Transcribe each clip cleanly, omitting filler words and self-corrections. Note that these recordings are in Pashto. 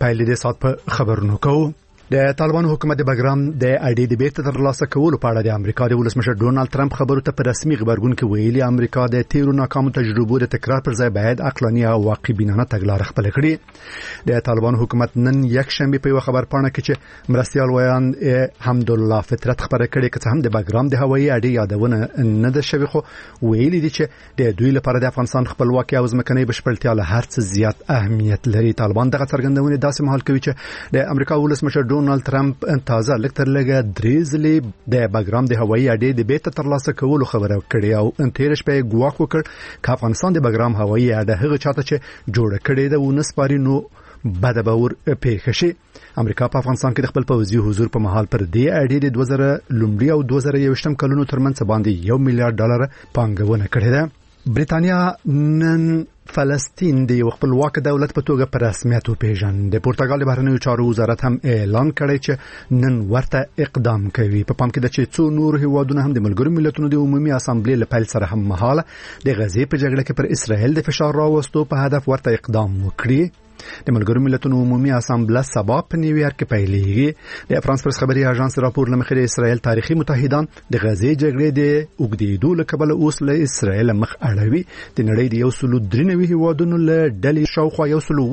پایلې د سات په خبرونو کوو. د طالبان حکومت د بګرام د اړې د بیرته ترلاسه کولو په اړه د امریکا د ولسمشر ډونالد ټرمپ خبرو ته په رسمي خبرګون کې ویلي امریکا د تیرو ناکامو تجربو د تکرار پر ځای باید عقلاني او واقعبینانه تګلاره خپل کړي. د طالبان حکومت نن یک شنبه په خبر پاڼه کې چې مرستيال ویان حمدالله فطرت خبره کړې چې هم د بګرام د هوایي اړې یادونه نه ده شوی، خو ویلي دي چې د دوی لپاره د افغانستان خپلواکي او ځمکنۍ بشپړتیا له هر څه زیات اهمیت لري. طالبان دغه څرګندونه داسې مهال کوي چې د امریکا ولسمشر ډونالد ټرمپ تازه لکتر لګه دریزلی د بګرام د هوایي اډې د بیرته ترلاسه کولو خبره کړې او تیر شپه ګواښ وکړ چې افغانستان د بګرام هوایي اډه هغه چاته چې جوړ کړي د ونسپاري نو بد باور پیښ شي. امریکا په افغانستان کې د خپل پوځي حضور په محل پر دې اډې د 2000 لومړی او 2021 کلونو ترمنځ باندې $1 میلیارډ پانګونه کړې ده. بریتانیا نن فلسطین د خپلواک دولت په توګه په رسمیت وپیژند. د پرتګال د بهرنیو چارو وزارت هم اعلان کړی چې نن ورته اقدام کوي. په پام کې د چې څو نور هیوادونه هم د ملګرو ملتونو د عمومي اسامبلې له پیل سره هم مهاله د غزې په جګړه کې پر اسرائیل د فشار راوستو په هدف ورته اقدام وکړي. د ملګرو ملتونو عمومي اسامبله سبا په نیویارک کې پیلېږي. د فرانس پرس خبري اژانس راپور لمخې د اسرائیل تاریخي متحدان د غزې جګړې د اوږدېدو له کبله اوس له اسرائیل مخ اړوي. د نړۍ د 193 هیوادونو له ډلې شاوخوا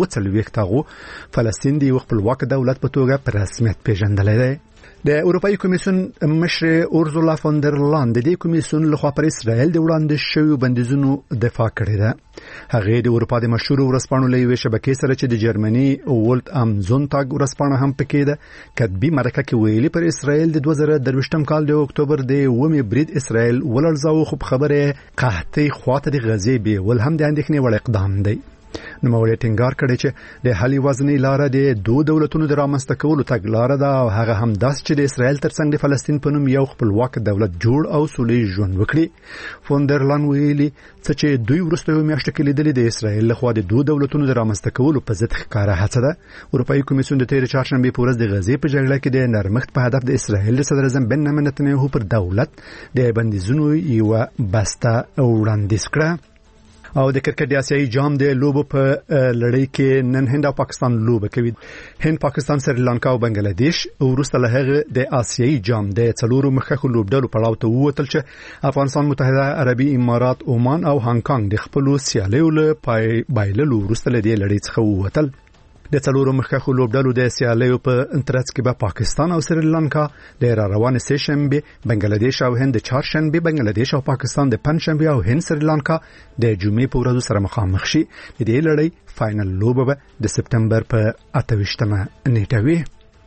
140 فلسطین د خپلواک دولت په توګه په رسمیت پیژندل دی. د اروپאי کمیسیون مشر اورزولا فون در لاین د دې کمیسیون لخوا پر اسرائیل د وړاندې شویو بندیزونو دفاع کړې ده. هغه د اروپا د مشهور ورځپاڼو له یوې شبکې سره چې د جرمني ولت ام زونتاګ ورځپاڼه هم پکې ده کتبي مرکه کې ویلي پر اسرائیل د 2023 کال د اکتوبر د 1 برید اسرائیل ولړزاو خو خبره قحطي خواته د غزې به ول هم د اندېښنې وړ اقدام دی. نو مولې ټینګار کړي چې د حل وزنی لار د دوه دولتونو د رامنځته کولو تګلاره ده او هغه هم داس چې د اسرائیل ترڅنګ د فلسطین په نوم یو خپلواک دولت جوړ او سولې ژوند وکړي. فون در لاین ویلي چې دوی ورسته میاشت کې لیدلې د اسرائیل لخوا د دوه دولتونو د رامنځته کولو په ضد ښکارا هڅه ده. اروپאי کمیسیون د تیر چهارشنبه په ورځ د غزې په جګړه کې د نرمښت په هدف د اسرائیل د صدر اعظم بنیامین نتنیاهو پر دولت د بندیزونو یو بسته وړاندیز کړه. او د کرکټ د آسیایي جام د لوبو په لړۍ کې نن هند او پاکستان لوبه کوي. هند پاکستان سریلانکا او بنگلاديش وروسته له هغه د آسیایي جام د څلورو مخکښو لوبډلو پړاو ته ووتل چې افغانستان، متحده عربي امارات، عمان او هانګ کانګ د خپل سیالیو له بایللو وروسته له دې لړۍ څخه ووتل. د څلورو مخکښو لوبډلو د سیالیو په ترڅ کې به پاکستان او سریلانکا د روانې سه شنبه، بنگلاديش او هند د چهارشنبه، بنگلاديش او پاکستان د پنځشنبه او هند سریلانکا د جمعې په ورځ سره مخامخ شي. د دې لړۍ فائنل لوبه به د سپتمبر په 28مه نیټه وي.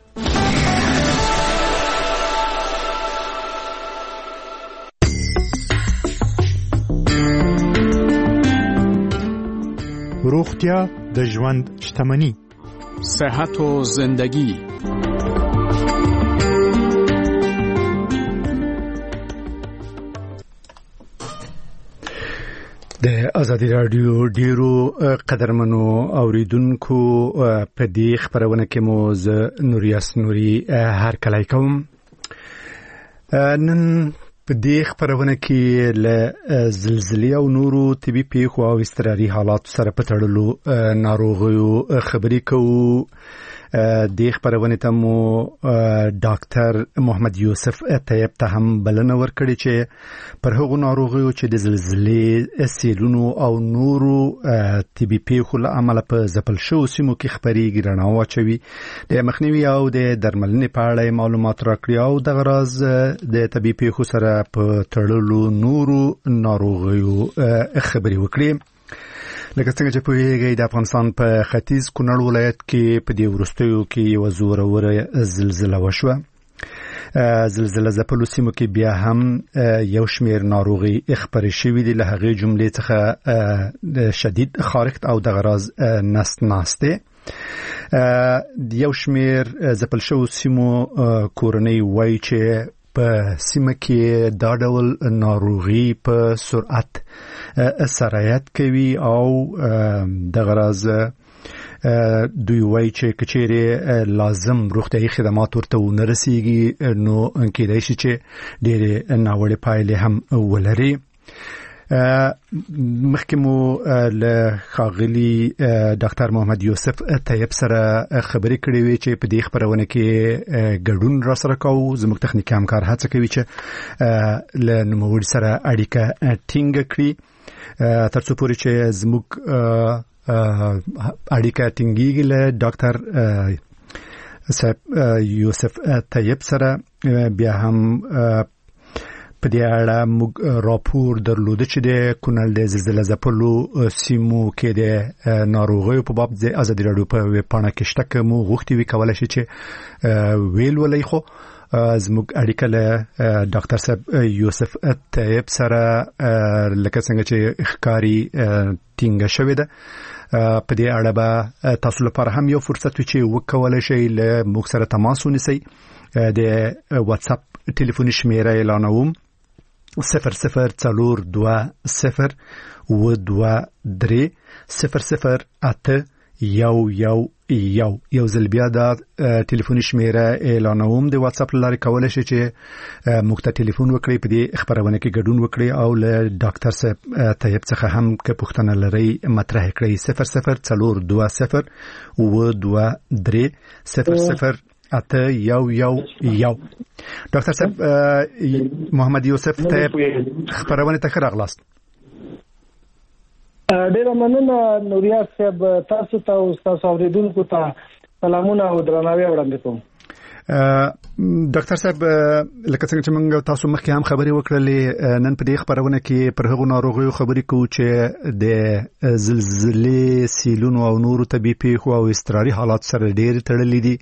روغتیا د ژوند شتمنی، صحت و زندگی. د ازادي رادیو ډیرو قدرمنو اوریدونکو په دې خبرونه کې مو ز نوریاس نوري هر کله کوم. نن په دې خبرونه کې له زلزلې او نورو طبي پیښو او اضطراري حالات سره په تړلو ناروغیو خبرې کوو. د خبرونه ته مو ډاکټر محمد یوسف طیب ته هم بلنه ورکړي چې پر هغو ناروغیو چې د زلزلې، سیلونو او نورو طبي پیښو له امله په ځپل شوو سیمو کې خبرېږي رڼا واچوي. د مخنیوي او د درملنې په اړه معلومات راکړي او دغه راز د طبي پیښو سره په تړلو نورو ناروغیو خبرې وکړي. لکه څنګه چې پوهیږئ د افغانستان په ختیځ کونړ ولایت کې په دې وروستیو کې یو زوروره زلزله وشوه. زلزله ځپلو سیمو کې بیا هم یو شمیر ناروغي خبرې شوې دي، له هغې جملې څخه شدید خارښت او دغه راز ناسته. یو شمیر ځپل شوو سیمو کورنۍ وایي چې په سیمه کې دا ډول ناروغي په سرعت سرایت کوي او دغه راز دوی وایي چې کچېرې لازم روغتیايي خدمات ورته ونه رسیږي نو کېدای شي چې ډېرې ناوړه پایلې هم ولري. مخکمو له خاغلی ډاکټر محمد یوسف طیب سره خبرې کړې وې چې په دې خبرونه کې ګډون را سره کوو. زموږ تخنیکی همکار هڅه کوي چې له نوموړي سره اړیکه ټینګ کړي ترڅو پورې چې زموږ اړیکه ټینګیږي له ډاکټر یوسف طیب سره. بیا هم په دې اړه موږ راپور درلوده چې د کونړ د زلزلې ځپلو سیمو کې د ناروغیو په باب د ازادي راډیو په ویب پاڼه کې شته کوم غوښتي وی کولای شي چې ویل ولې خو زموږ اړیکه له ډاکټر صاحب یوسف طیب سره لکه څنګه چې ښکاری ټینګه شوې ده. په دې اړه به تاسو لپاره هم یو فرصت وي چې وکولای شئ له موږ سره تماس ونیسئ. د واتس اپ ټلیفوني شمیره اعلانوم 0042 023 008 یو ځل بیا دا ټلیفوني شمیره اعلانوم. د واتس اپ لارې کولای شئ چې موږ ته ټلیفون وکړئ، په دې خبرونه کې ګډون وکړئ او له ډاکټر صاحب طیب څخه هم که پوښتنه لرئ مطرح کړئ. 0042 023 00 ډاکټر صاحب محمد یوسف طیب خبرونه ته راغلاست. ډیر مننه نوریات صاحب، تاسو ته او تاسو اوریدونکو ته سلامونه او درناوی وړاندې کوم. ډاکټر صاحب لکه څنګه چې موږ تاسو مخکې هم خبرې وکړلې، نن په دې خبرونه کې پر هغو ناروغیو خبرې کوو چې د زلزلې، سیلونو او نورو طبیعي پیښو او اضطراري حالات سره ډېر تړلې دي.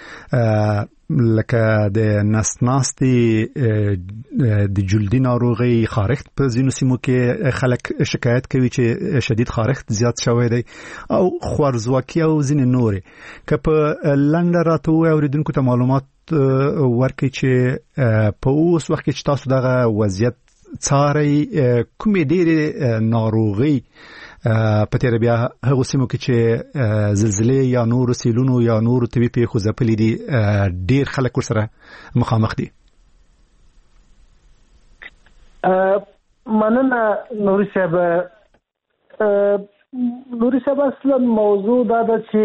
لکه د نسناستي د جلدي ناروغي خارښت په ځینو سیمو کې خلک شکایت کوي چې شدید خارښت زیات شوی دی او خوارزواکي او ځینې نورې. که په لنډه راته ووایي اوریدونکو ته معلومات ورکړي چې په اوس وخت کې چې تاسو دغه وضعیت څارئ، کومې ډېرې ناروغي په تیر بیا هغه سیمو کې چې زلزلې یا نور سیلونو یا نور طبي پیښو ځپلې دي ډیر خلک ورسره مخامخ دي؟ مننه نوري صاحب. اصلا موضوع دا ده چې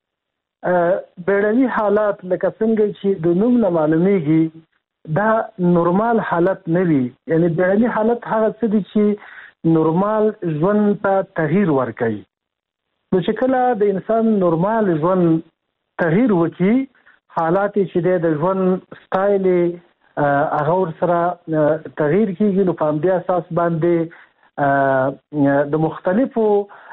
بیړني حالات لکه څنګه چې د نوم نه معلومیږي دا نورمال حالت نه وي. یعنی بیړني حالت هغه څه دي چې نورمال ژوند ته تغییر ورکوي. نو چې کله د انسان نورمال ژوند تغییر وکړي، حالات چې د ژوند سټایل هغه ورسره تغییر کیږي، نو په همدې اساس باندې د مختلفو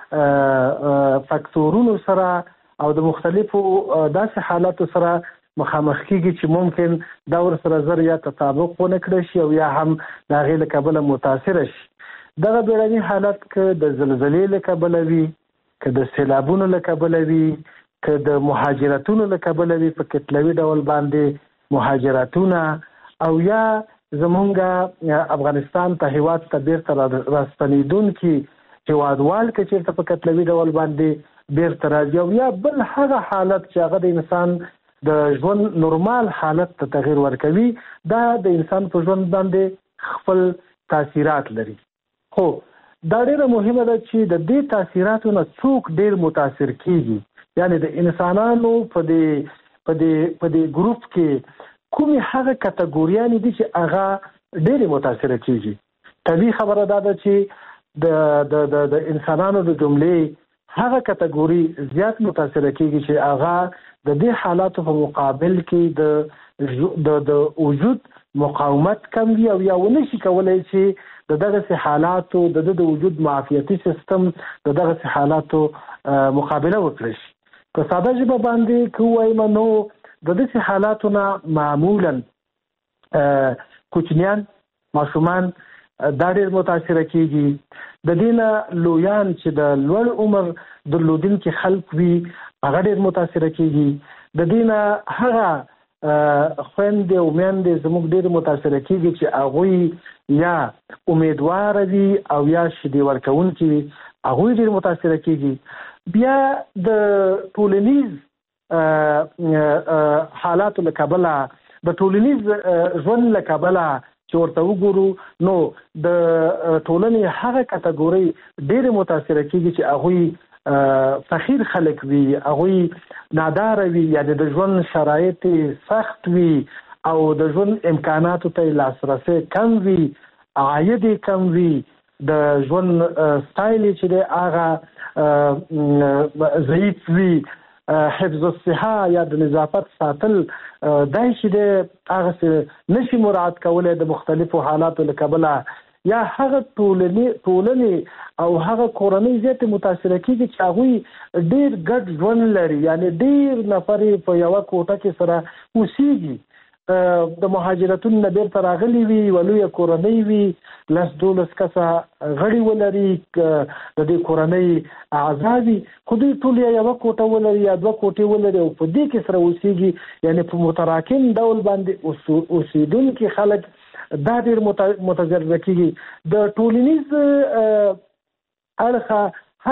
فاکتورونو سره او د مختلفو داسې حالاتو سره مخامخ کیږي چې ممکن دا ورسره زر یا تطابق ونه کړي شي او یا هم د هغې له کبله متاثر شي. دغه بیړني حالت که د زلزلې له کبله وي، که د سیلابونو له کبله وي، که د مهاجرتونو له کبله وي، په کتلوي ډول باندې مهاجرتونه، او یا زمونږ افغانستان ته هیواد ته بیرته راستنېدونکي هیوادوال که چېرته په کتلوي ډول باندې بیرته راځي، او یا بل هغه حالت چې هغه د انسان د ژوند نورمال حالت ته تغییر ورکوي، دا د انسان په ژوند باندې خپل تاثیرات لري. خو دا ډیره مهمه ده چې د دې تاثیراتو نه څوک ډیر متاثر کیږي. یعنی د انسانانو په دې ګروپ کې کومې هغه کټګوریانې دي چې هغه ډیره متاثر کیږي. طبیعي خبره ده چې د انسانانو د جملې هغه کټګوري زیات متاثر کیږي چې هغه د دې حالاتو په مقابل کې د وجود مقاومت کم وي او یا ونه شي کولای چې دغه حالاتو د وجود معافیتي سیستم دغه حالاتو مقابله وکړي. په ساده ژبه باندې کومه نو د دې حالاتو نه معمولا کوچنیان ماشومان دا ډېر متاثر کیږي. د دینه لویان چې د لوړ عمر درلودونکي خلک وي هغه ډېر متاثر کیږي. د دینه هغه خويندې او میندې زموږ ډېر متاثر کیږي چې هغه یا امیدوار دي او یا شدي ورکوونکي وي، هغه ډېر متاثر کیږي. بیا د ټولنیز حالاتو له کبله د ټولنیز ژوند له کبله چې ورته وګورو نو د ټولنې هغه کټګوري ډېر متاثر کیږي چې هغه فقیر خلک وي، هغه نادار وي، یعنی د ژوند شرایط سخت وي او د ژوند امکاناتو ته لاسرسي کم وي، عاید کم وي، د ژوند سټایل چې دی هغه ضعیف وي، حفظ الصحه یا د نظافت ساتل دای چې دی هغه نشي مراعات کولای د مختلفو حالاتو له کبله، یا هغه ټولنې او هغه کورنۍ زیات متاثر کیږي چې هغه ډیر ګډ ژوند لري، یعنی ډیر نفر په یو کوټه کې سره اوسېږي، د مهاجرتون نه بیرته راغلي وي، ولویه کورنۍ وي، 10-12 کسه غړي ولري، د دې کورنۍ اعضا وي، خو دوی ټول یوه کوټه ولري یا 2 کوټې ولري او په دې کې سره اوسېږي، یعنی په متراکم ډول باندې اوسېدونکي خلک دا ډېر متضرر کېږي. د ټولنیز اړخه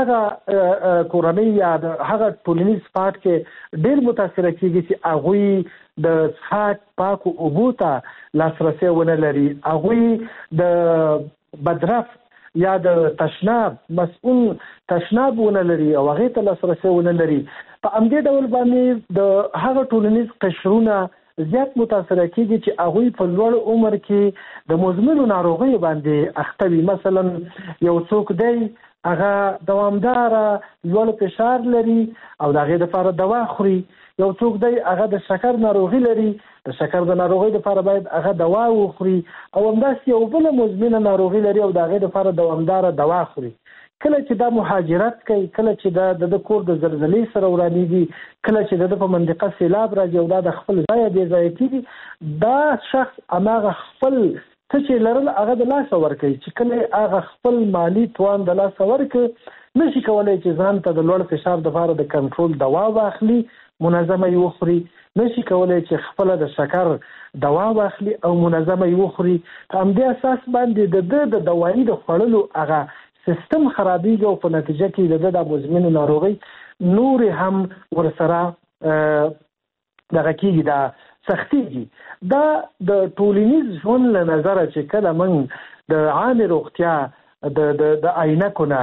هغه کورنۍ یا هغه ټولنیز پارت کې ډېر متاثر کېږي چې هغوی د څښاک پاکو اوبو ته لاسرسی ونه لري، هغوی د بدرف یا د تشناب مسؤل تشناب ونه لري او هغې ته لاسرسی ونه لري. په همدې ډول باندې د هغه ټولنیز قشرونه زیات متاثر کېږي چې هغوی په لوړ عمر کې د مزمنو ناروغیو باندې اخته وي. مثلا یو څوک دی هغه دوامداره لوړ فشار لري او د هغې دپاره دوا خوري، یو څوک دی هغه د شکر ناروغي لري، د شکر د ناروغۍ دپاره باید هغه دوا وخوري، او همداسې یو بله مزمنه ناروغي لري او د هغې دپاره دوامداره دوا خوري. کله چې دا مهاجرت کوي، کله چې د کور د زلزلې سره ورانېږي، کله چې د په منطقه سیلاب راځي او دا د خپل ځایه بې ځایه کېږي، دا شخص هماغه خپل څه چې لرل هغه د لاسه ورکوي، چې کله هغه خپل مالي توان د لاسه ورکړي نشي کولی چې ځان ته د لوړ فشار دپاره د کنټرول دوا واخلي، منظمه یې وخوري، نشي کولی چې خپله د شکر دوا واخلي او منظمه یې وخوري. په همدې اساس باندې د دوایي د خوړلو هغه سیستم خرابېږي او په نتیجه کې د مزمنو ناروغۍ نورې هم ورسره دغه کېږي، دا سختېږي. دا د ټولنیز ژوند له نظره چې کله موږ د عامې روغتیا د عینکو نه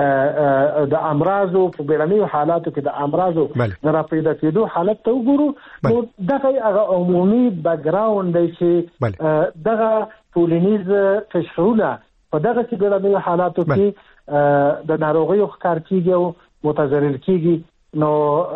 د امراضو په بیړنیو حالاتو کې د امراضو د راپیدا کېدو حالت ته وګورو، نو دغه هغه عمومي بیکګراوند دی چې دغه ټولنیز قشرونه په دغه چې بیړنیو حالاتو کې د ناروغیو ښکار کېږي او متضرر کېږي، نو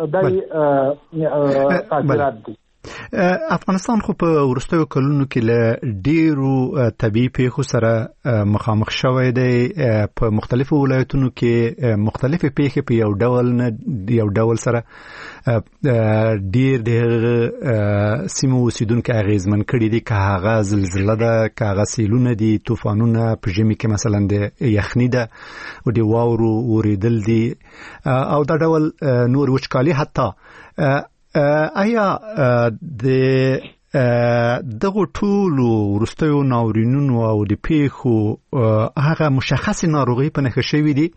دا تاثیرات دي. افغانستان خو په وروستیو کلونو کې له ډیرو طبیعي پیښو سره مخامخ شوی دی. په مختلفو ولایتونو کې مختلفې پیښې په یو ډول سره ډیر د سیمو اوسیدونکي اغیزمن کړي دي، که هغه زلزله ده، که هغه سیلونه دي، طوفانونه، په ژمي کې مثلا د یخني ده او د واورو اوریدل دي او دا ډول نور وچکالي. حتی آیا دغه ټولو وروستیو ناورینونو او د پیښو هغه مشخص ناروغي په نښه شوي دي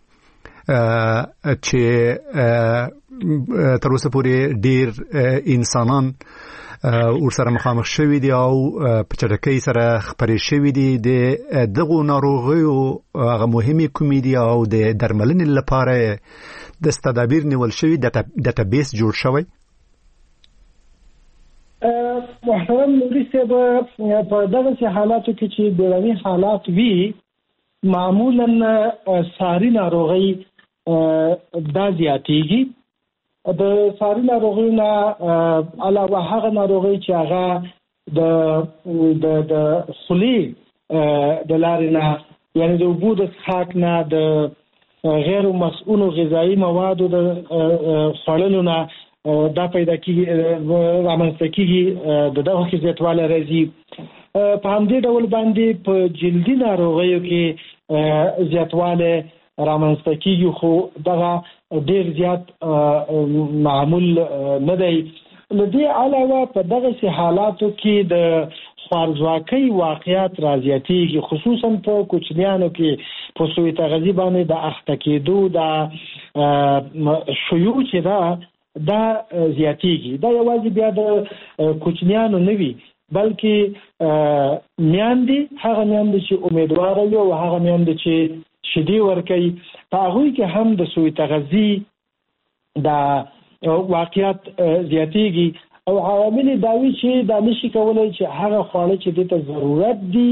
چې تر اوسه پورې ډیر انسانان ورسره مخامخ شوي دي او په چټکۍ سره خپرې شوي دي؟ د دغو ناروغیو هغه مهمې کومې دي او د درملنې لپاره د تدابیر نیول شوي، ډیټابیس جوړ شوی؟ محترم نوري صاحب، په دغه حالاتو کې چې بیړني حالات وي، معمولا ساري ناروغي دا زیاتېږي. د ساري ناروغیو نه علاوه هغه ناروغي چې هغه د خولې د لارې نه، یعنی د اوبو د څښاک نه، د غیر مسؤلو غذایي موادو د خوړلو نه دا پیدا کېږي، رامنځته کېږي، د دغه کې زیاتوالی راځي. په همدې ډول باندې په جلدي ناروغیو کې زیاتوالی رامنځته کېږي، خو دغه ډېر زیات معمول نه دی. له دې علاوه په دغسې حالاتو کې د خوارځواکۍ واقعیات رازیاتېږي، خصوصا په کوچنیانو کې په سوء تغذیې باندې د اخته کېدو د شیوع چې ده دا زیاتېږي. دا یوازې بیا د کوچنیانو نه وي، بلکې میاندې هغه میاندې چې امیدوار وي او هغه میاندې چې شیدې ورکوي په هغوی کې هم د سوء تغذیې د واقعیت زیاتېږي او عوامل داوي چې دا نشي کولی چې هغه خواړه چې دې ته ضرورت دي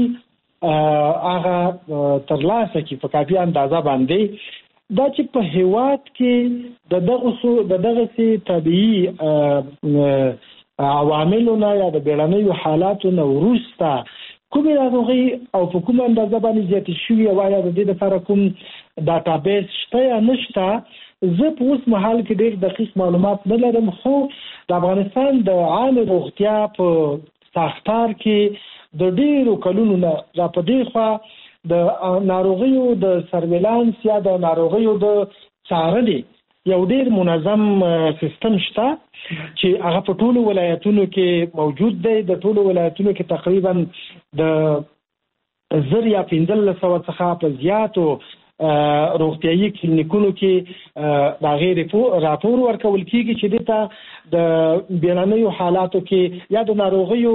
هغه ترلاسه کړي په کافي اندازه باندې. دا چې په هیواد کې د دغسې طبیعي عواملونه یا د بیړنیو حالاتو نه وروسته کومې ناروغۍ او په کومه اندازه باندې زیاتې شوي او آیا د دې لپاره کوم ډاټابیس شته یا نشته، زه په اوس مهال کې ډېر دقیق معلومات نه لرم. خو د افغانستان د عامې روغتیا په ساختار کې د ډېرو کلونو نه را په دې خوا د ناروغیو د سرویلانس یا د ناروغیو د څارنې یو ډېر منظم سیستم شته چې هغه په ټولو ولایتونو کې موجود دی. د ټولو ولایتونو کې تقریبا د 1000 یا 1500 څخه په زیاتو روغتیايي کلینیکونو کې د هغې راپور ورکول کېږي چې دې ته د بیړنیو حالاتو کې یا د ناروغیو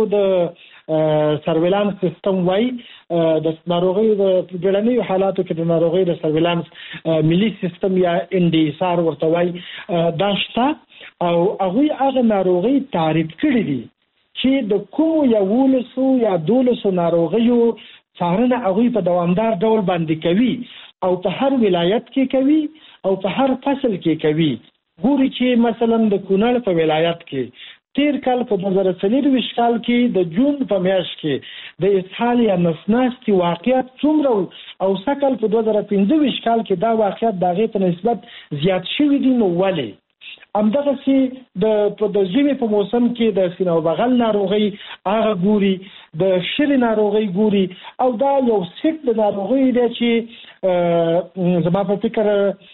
د سرویلانس سیستم وایي. د ناروغیو د بیړنیو حالاتو کې د ناروغیو د سرویلانس ملي سیستم یا NDSR ورته وایي دا شته او هغوی هغه ناروغۍ تعریف کړي دي چې د کومو 11 یا 12 ناروغیو څارنه هغوی په دوامدار ډول باندې کوي او په هر ولایت کې کوي او په هر فصل کې کوي. ګوري چې مثلا د کونړ په ولایت کې تیر کال په 2024 کال کې د جون په میاشت کې د اسهال یا نسناستي واقعیت څومره او سکل په 2015 کال کې دا واقعیت د هغې په نسبت زیات شوي دي. نو ولې همدغسې د ژمي په موسم کې د سینه او بغل ناروغۍ هغه ګوري، د شري ناروغۍ ګوري او دا یو سیټ د ناروغۍ دی چې زما په فکر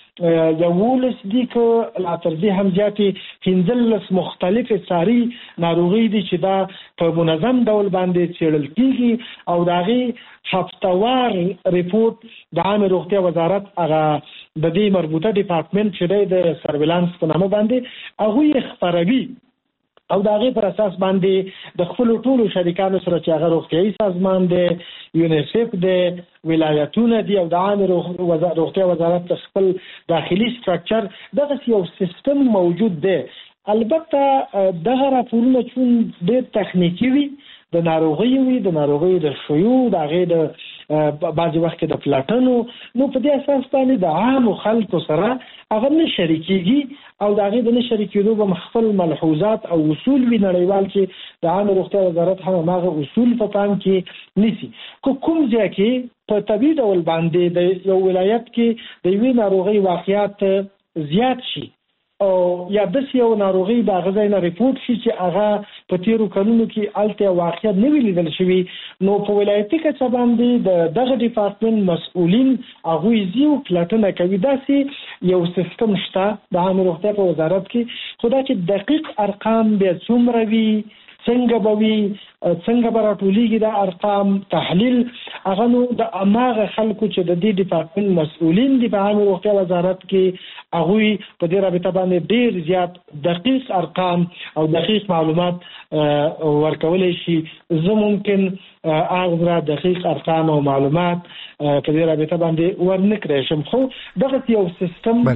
11 دي که لا تر دې هم زیاتې 15 مختلفې ساري ناروغۍ دي چې دا په منظم ډول باندې څېړل کېږي او د هغې هفتهوار ریپورټ د عامې روغتیا وزارت هغه د دې مربوطه ډیپارټمنټ چې دی د سرویلانس په نامه باندې هغوی یې خپروي او د هغې پر اساس باندې د خپلو ټولو شریکانو سره چې هغه روغتیایي سازمان دی، یونیسف دی، ولایتونه دي او د عامې روغتیا وزارت د خپل داخلي سټرکچر دغسې یو سیستم موجود دی. البته دغه راپورونه چون ډېر تخنیکي وي، د ناروغیو وي، د ناروغیو د شیوع، د هغې د بعضې وخت کې د پلاټنو، نو په دې اساس باندې د عامو خلکو سره هغه نه شریکېږي او د هغې د نه شریکېدو به خپل ملحوظات او اصول وي نړیوال چې د عامې روغتیا وزارت هم هماغه اصول په پام کې نیسي. کوم ځای کې په طبیعي ډول باندې د یو ولایت کې د یوې ناروغۍ واقعیت زیات شي او یا داسې یو ناروغۍ د هغه ځای نه ریپورټ شي چې هغه په تېرو کلونو کې هلته واقعیت نه وي لیدل شوي، نو په ولایتي کچه باندې د دغه ډیپارټمنټ مسؤلین هغوی ځي او پلټنه کوي. داسې یو سیستم شته د عامې روغتیا په وزارت کې، خو دا چې دقیق ارقام بیا څومره وي، څنګه به وي، څنګه به راټولیږي دا ارقام، تحلیل، هغه نو د هماغه خلکو چې د دې ډیپارټمنټ مسؤلین دي په عامې روغتیا وزارت کې هغوی په دې رابطه باندې ډېر زیات دقیق ارقام او دقیق معلومات ورکولی شي. زه ممکن هغه دقیق ارقام او معلومات په دې رابطه باندې ورنه کړی شم، خو دغسې یو سیستم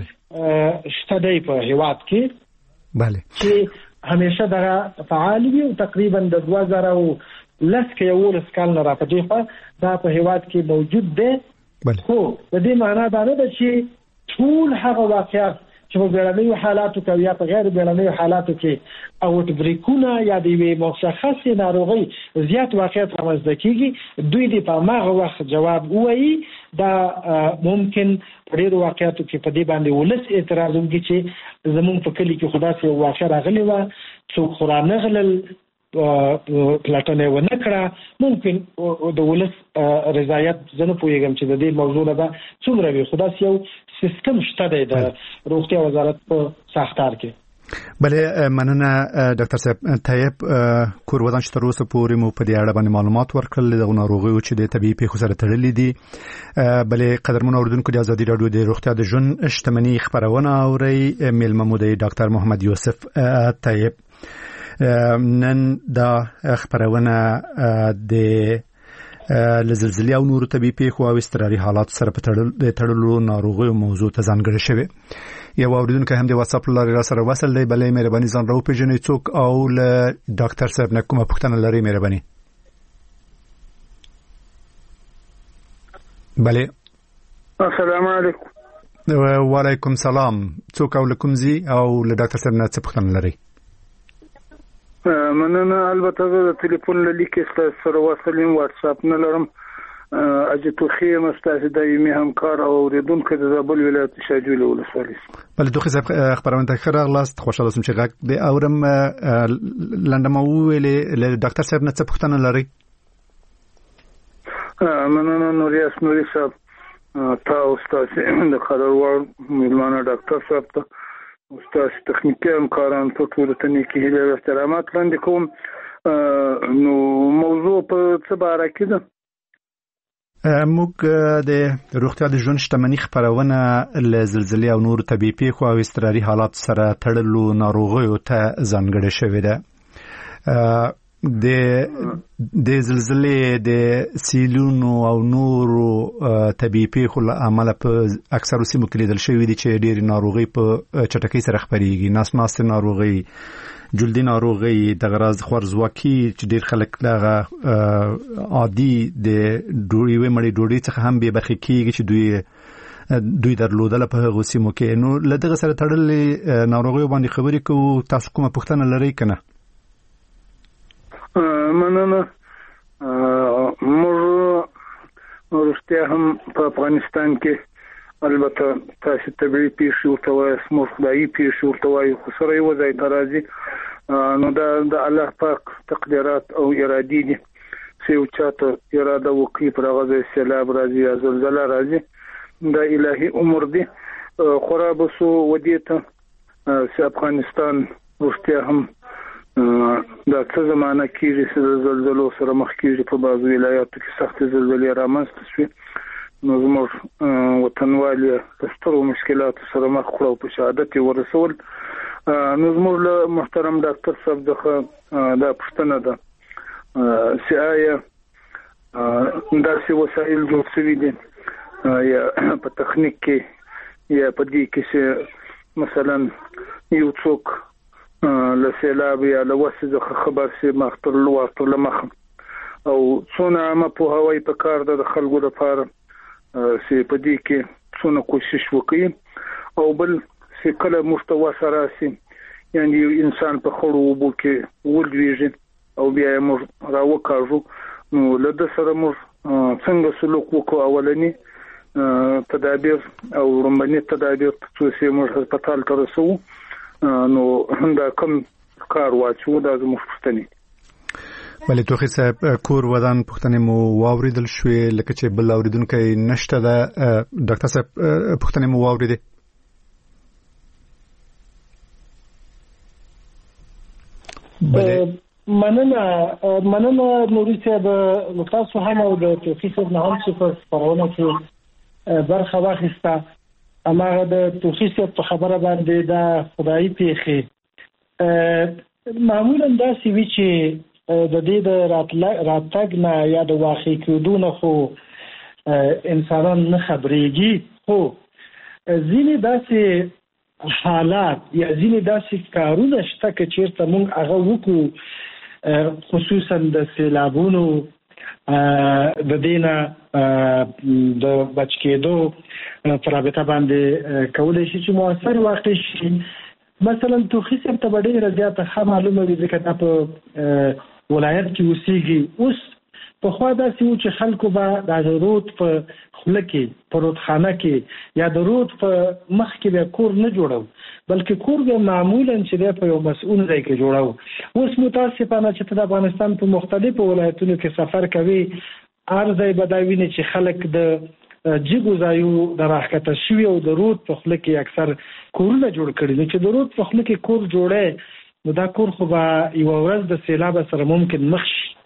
شته دی په هیواد کې چې همیشه دغه فعال وي او تقریبا د 2010 کې 11 کال نه را په دې خوا دا په هیواد کې موجود دی. خو د دې معنا دا نه ده چې ټول هغه واقعات چې په بیړنیو حالاتو کې یا په غیر بیړنیو حالاتو کې اوټ بریکونه یا د یوې مشخصې ناروغۍ زیات واقعیت رامنځته کېږي، دوی دې په هماغه وخت جواب ووایي. دا ممکن په ډېرو واقعاتو کې په دې باندې ولس اعتراض وکړي چې زمونږ په کلي کې خو داسې یو واقعه راغلې وه، څوک خو رانغلل، پلټنه یې ونه کړه. ممکن د ولس رضایت زه نه پوهېږم چې د دې موضوع نه به څومره وي، خو داسې یو سیستم شته دی د روغتیا وزارت په ساختار کې. بله مننه ډاکټر صاحب. طیب کوروزان چې تر اوسه پورې مو په دې اړه باندې معلومات ورکړل د ناروغیو چې د طبیعي پیښو سره تړلې دي. بله قدرمن اوریدونکو د ازادي راډیو د روغتیا د ژوند شتمنۍ خبرونه اوري. میلمه مو دی ډاکټر محمد یوسف طیب. نن دا خبرونه د لزلزلې او نورو طبي پیښو او اضطراري حالات سره په تړلو ناروغیو موضوع ته ځانګړې شوې. یو اوریدونکو هم د واتس اپ لارې را سره وصل دی. بلې مهرباني ځان راو پیژنې څوک او له ډاکټر صاحب نه کومه پوښتنه لري؟ مهرباني. بلې السلام علیکم. وعلیکم سلام. څوک او لکم زی او له ډاکټر صاحب نه څه پوښتنه لري؟ مننه. البته د ټلیفون لیکې سره وصلیم، واتس اپ نه لرم. اجتوخي مستاسي دایمي همکار او اوریدونکو د زابل ولایت شاجوله ولسوالۍ. بل دوه خبرونه ته خراغلاست. خوشاله سم چې غږ د اورم لندمو ویلې له ډاکټر صاحب نه څه پوښتنه لري؟ مننه نوري صاحب تاسو د خبرور میلمانه ډاکټر صاحب ته استاد تخنیکی همکاران ته ټول ته نیکی هیله او احترامات وړاندې کوم. نو موضوع په څه باره کې ده؟ موږ د روغتیا د ژوند شتمنۍ خبرونه له زلزلې او نور طبي پیښو او اضطراري حالات سره تړلو ناروغیو ته ځانګړې شوې ده. د زلزلې د سیلونو او نورو طبي پیښو له امله په اکثرو سیمو کې لیدل شوی دي چې ډېری ناروغي په چټکۍ سره خپرېږي. ناسماسته ناروغي، جلدي ناروغي، د غراز خورزواکي چې ډېر خلک دغه عادي د ډوډۍ مړۍ ډوډۍ څخه هم به برخې کېږي چې دوی درلودل په هغو سیمو کې. نو له دغه سره تړلې ناروغیو باندې خبرې کوو. تاسو کومه پوښتنه لرئ که نه؟ مننه. موږ وروسته هم په افغانستان کې البته تاسو طبيعي پیښې ورته وایي، موږ خدایي پیښې ورته وایي، خو سره یو ځای ته راځي. نو دا د الله پاک تقدیرات او ارادې دي چې یو چاته اراده وکړي پر هغه ځای سیلاب راځي یا زلزله راځي. دا الهي امر دي. خورا بسو ودې ته چې افغانستان وروسته هم دا څه زمانہ کېږي چې زلزلو سره مخ کېږي. په بعضو ولایاتو کې سخت زلزلې رامنځته شوې. نو زموږ وطنوال له سترو مشکلاتو سره مخ کړو او په شهادت ورسول. نو زموږ له محترم ډاکټر صاحب دغه دا پوښتنه ده چې آیا داسې وسایل جوړ شوي دي یا په تخنیک کې یا په دې کې چې مثلا یو څوک له سیلاب یا له وسې خبر سي مختر لوړ مخ او څونه عامه په هوای په کار د خلکو لپاره چې په دې کې څونه کوشش وکړي او بل چې کله مستوى سره سي یعنی انسان په خړو وبو کې ولويږي او بیا موږ راوکاږو. نو له سره موږ څنګه سلوک وکړو؟ اولنی تدابیر او رومبني تدابیر چې موږ هسپتال ته رسو. نو دا کوم کار واچو دا زموږ پوښتنه. ولې توخي صاحب کور ودان پوښتنه مو واوریدل شوې لکه چې بل اوریدونکو نشته ده. ډاکټر صاحب پوښتنه مو واوریده؟ مننه نوري صاحب. تاسو هم او د توخي صاحب نه هم څه خبرونه کې برخه واخیسته. اماغه د توخي صاحب په خبره باندې دا خدایي پیښې معمولا دا سی وی چې د دې د راتګ نه یا د واقع کېدو نه خو انسانان نه خبرېږي. خو ځینې داسې حالات یا ځینې داسې کارونه شته چې چیرته موږ هغه وکړو، خصوصا د سیلابونو د دینه د بچ کېدو پر رابطه باندې کولای شي چې موثر واقع شي. مثلا توخي صاحب ته ډېره زیاته ښه معلومه وي ځکه دا په ولایت کې اوسېږي. اوس پخوا داسې و چې خلکو به د رود په خوله کې په رودخانه کې یا د رود په مخ کې به کور نه جوړو، بلکې کور به معمولا چې دی په یو مسؤل ځای کې جوړو. اوس متاسفانه چې د افغانستان په مختلفو ولایتونو کې سفر کوي، هر ځای به دا ویني چې خلک د جګو ځایو د راښکته شوي او د رود په خوله کې اکثر کورونه جوړ کړي. نو چې د رود په خوله کې کور جوړی نو دا کور خو به یوه ورځ د سیلاب سره ممکن مخ شي.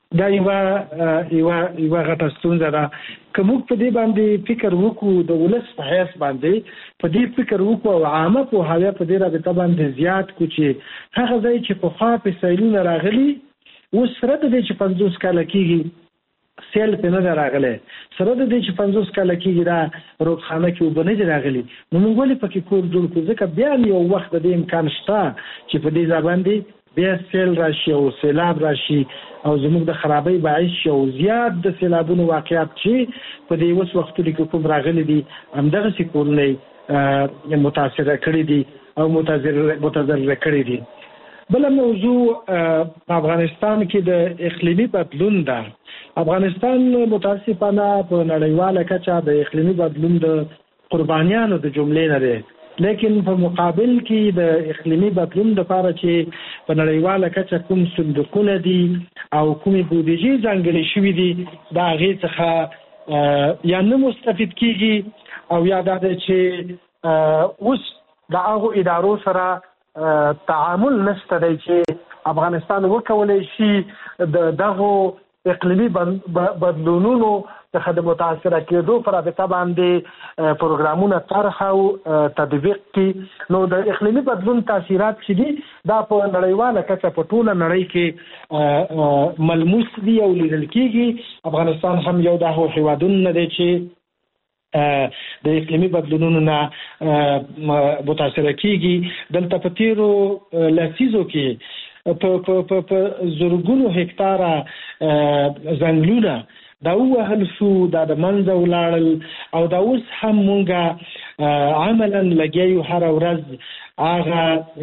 دا یو غټه ستونزه ده. که موږ په دې باندې فکر وکړو د ولس په حیث باندې په دې فکر وکړو او عامه پوهاوی په دې رابطه باندې زیات کړو چې هغه ځای چې پخوا فیصلونه راغلي اوس سره د دې چې 50 کاله کېږي سیل په نه راغلی، سره د دې چې 50 کاله کېږي دا روغخانه کې اوبه نه دي راغلي، نو موږ ولې پکې کور جوړ کړو؟ ځکه بیا یو وخت د دې امکان شته چې په دې ځای باندې بیا سیل راشي او سیلاب راشي او زموږ د خرابۍ باعث شي او زیات د سیلابونو واقعات چې په دې اوس وختونو کې کوم راغلي دي همدغسې کورونه متاثره کړي دي او متضرره کړي دي. بله موضوع په افغانستان کې د اقلیمي بدلون ده. افغانستان متاسفانه په نړیواله کچه د اقلیمي بدلون د قربانیانو د جملې نه دی، لیکن په مقابل کې د اقلیمي بدلون لپاره چې په نړیواله کچه کوم صندوقونه دي او کومې بودیجې ځانګړې شوي دي د هغې څخه یا نه مستفید کېږي او یا دا دی چې اوس د هغو ادارو سره تعامل نشته دی چې افغانستان وکولی شي د دغو اقلیمي بدلونونو څخه د متاثره کېدو پر رابطه باندې پروګرامونه طرح او تطبیق کړي. نو د اقلیمي بدلون تاثیرات چې دي دا په نړیواله کچه په ټوله نړۍ کې ملموس دي او لیدل کېږي. افغانستان هم یو د هغو هېوادونو نه دی چې د اقلیمي بدلونونو نه متاثره کېږي. دلته په تېرو لسیزو کې په زرګونو هکتاره ځنګلونه دا ووهل شو، دا د منځه ولاړل او دا اوس هم مونږه عملا لګیا یو هره ورځ هغه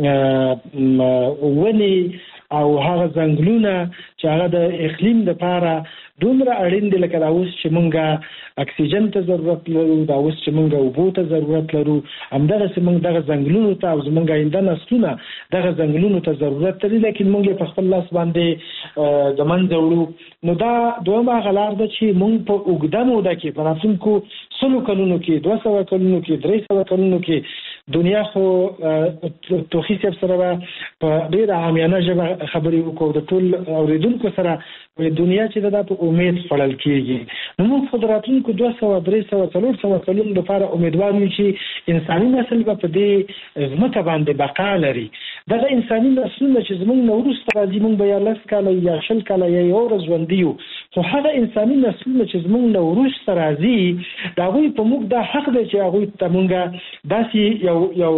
ونې او هغه ځنګلونه چې هغه د اقلیم دپاره دومره اړین دي، لکه دا اوس چې مونږه اکسیجن ته ضرورت لرو، دا اوس چې مونږه اوبو ته ضرورت لرو، همدغسې مونږ دغه ځنګلونو ته او زمونږ آینده نسلونه دغه ځنګلونو ته ضرورت لري، لیکن مونږ یې په خپل لاس باندې د منځه وړو. نو دا دویمه هغه لار ده چې مونږ په اوږده موده کې په راتلونکو 100 کلونو کې 200 کلونو کې 300 کلونو کې دنیا خو توخي صاحب سره په ډېره عامیانه ژبه خبرې وکړو د ټول اوریدونکو سره دنیا چې دا په امید خوړل کېږي. نو موږ خو د راتلونکو 200 300 400 کلونو لپاره امیدوار یو چې انساني نسل به په دې ځمکه باندې بقا لري. دغه انساني نسلونه چې زموږ نه وروسته راځي موږ به یا 10 کاله یا 20 کاله یا یو ورځ ژوندي یو، خو هغه انساني نسلونه چې زموږ نه وروسته راځي د هغوی په موږ دا حق دی چې هغوی ته موږ داسې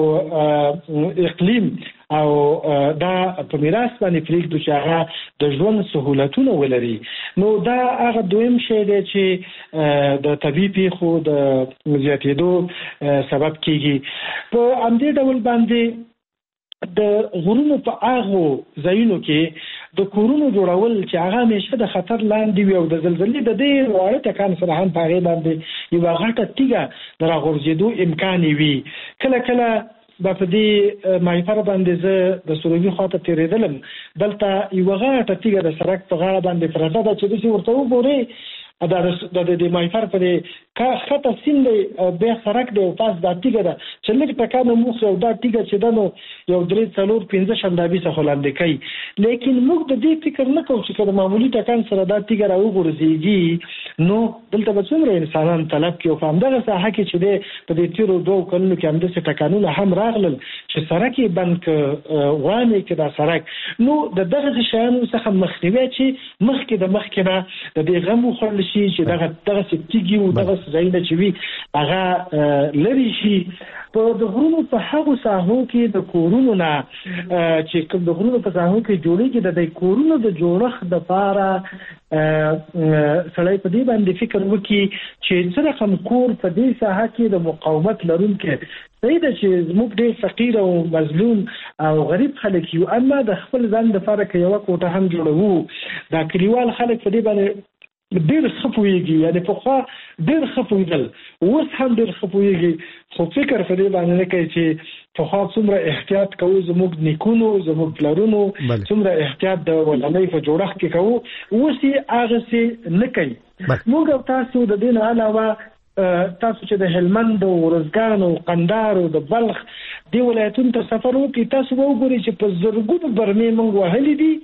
یو اقلیم او دا په میراث باندې پرېږدو چې هغه د ژوند سهولتونه ولري. نو دا هغه دویم شی دی چې د طبیعي پیښو د زیاتېدو سبب کېږي. په همدې ډول باندې د غرونو په هغو ځایونو کې د کورونو جوړول چې هغه همیشه د خطر لاندې وي او د زلزلې د ډېر واړه ټکان سره هم په هغې باندې یوه غټه تیږه د راغورځېدو امکان وي. کله کله به په دې مایفر باندې زه د سروبي خواته تېرېدلم، دلته یوه غټه تیږه د سړک په غاړه باندې پرته ده چې داسې ورته وګورې د مایفر په دې ښکته سیند دی، بیا سړک دی او پاس دا تیږه ده چې لږ ټکان موخ او دا تیږه چې ده نو یو 3 4 5 شندابي څخه لاندې کوي. لیکن موږ د دې فکر نه کوو چې که د معمولي ټکان سره دا تیږه راوغورځېږي نو دلته به څومره انسانان طلب کړي. او په همدغه ساحه کې چې دی په دې تېرو 2 کلونو کې همداسې ټکانونه هم راغلل چې سړک یې بند کړه، غوانې کړه دا سړک. نو د دغسې شیانو څخه مخنیوی چې مخکې نه د دې غم وخوړل شي چې دغسې تیږې و دغسې ځایونه چې وي هغه لرې شي. په د غرونو په هغو ساحو کې د کورونو نه چې کوم د غرونو په ساحو کې جوړېږي د دې کورونو د جوړښت دپاره سړی په دې باندې فکر وکړي چې څه رقم کور په دې ساحه کې د مقاومت لرونکی صحیح ده چې زموږ ډېر فقیر او مظلوم او غریب خلک یو، اما د خپل ځان دپاره که یوه کوټه هم جوړوو دا کلیوال خلک په دې باندې ډېر ښه پوهېږي، یعنې پخوا ډېر ښه پوهېدل، اوس هم ډېر ښه پوهېږي، خو فکر په دې باندې نه کوي چې پخوا څومره احتیاط کوو زموږ نیکونو زموږ پلرونو څومره احتیاط د ودانۍ په جوړښت کې کوو، اوس یې هغسې نه کوي. موږ او تاسو د دې نه علاوه تاسو چې د هلمند او ارزګان او قندهار او د بلخ دې ولایتونو ته سفر وکړئ، تاسو به وګورئ چې په زرګونو برمې موږ وهلي دي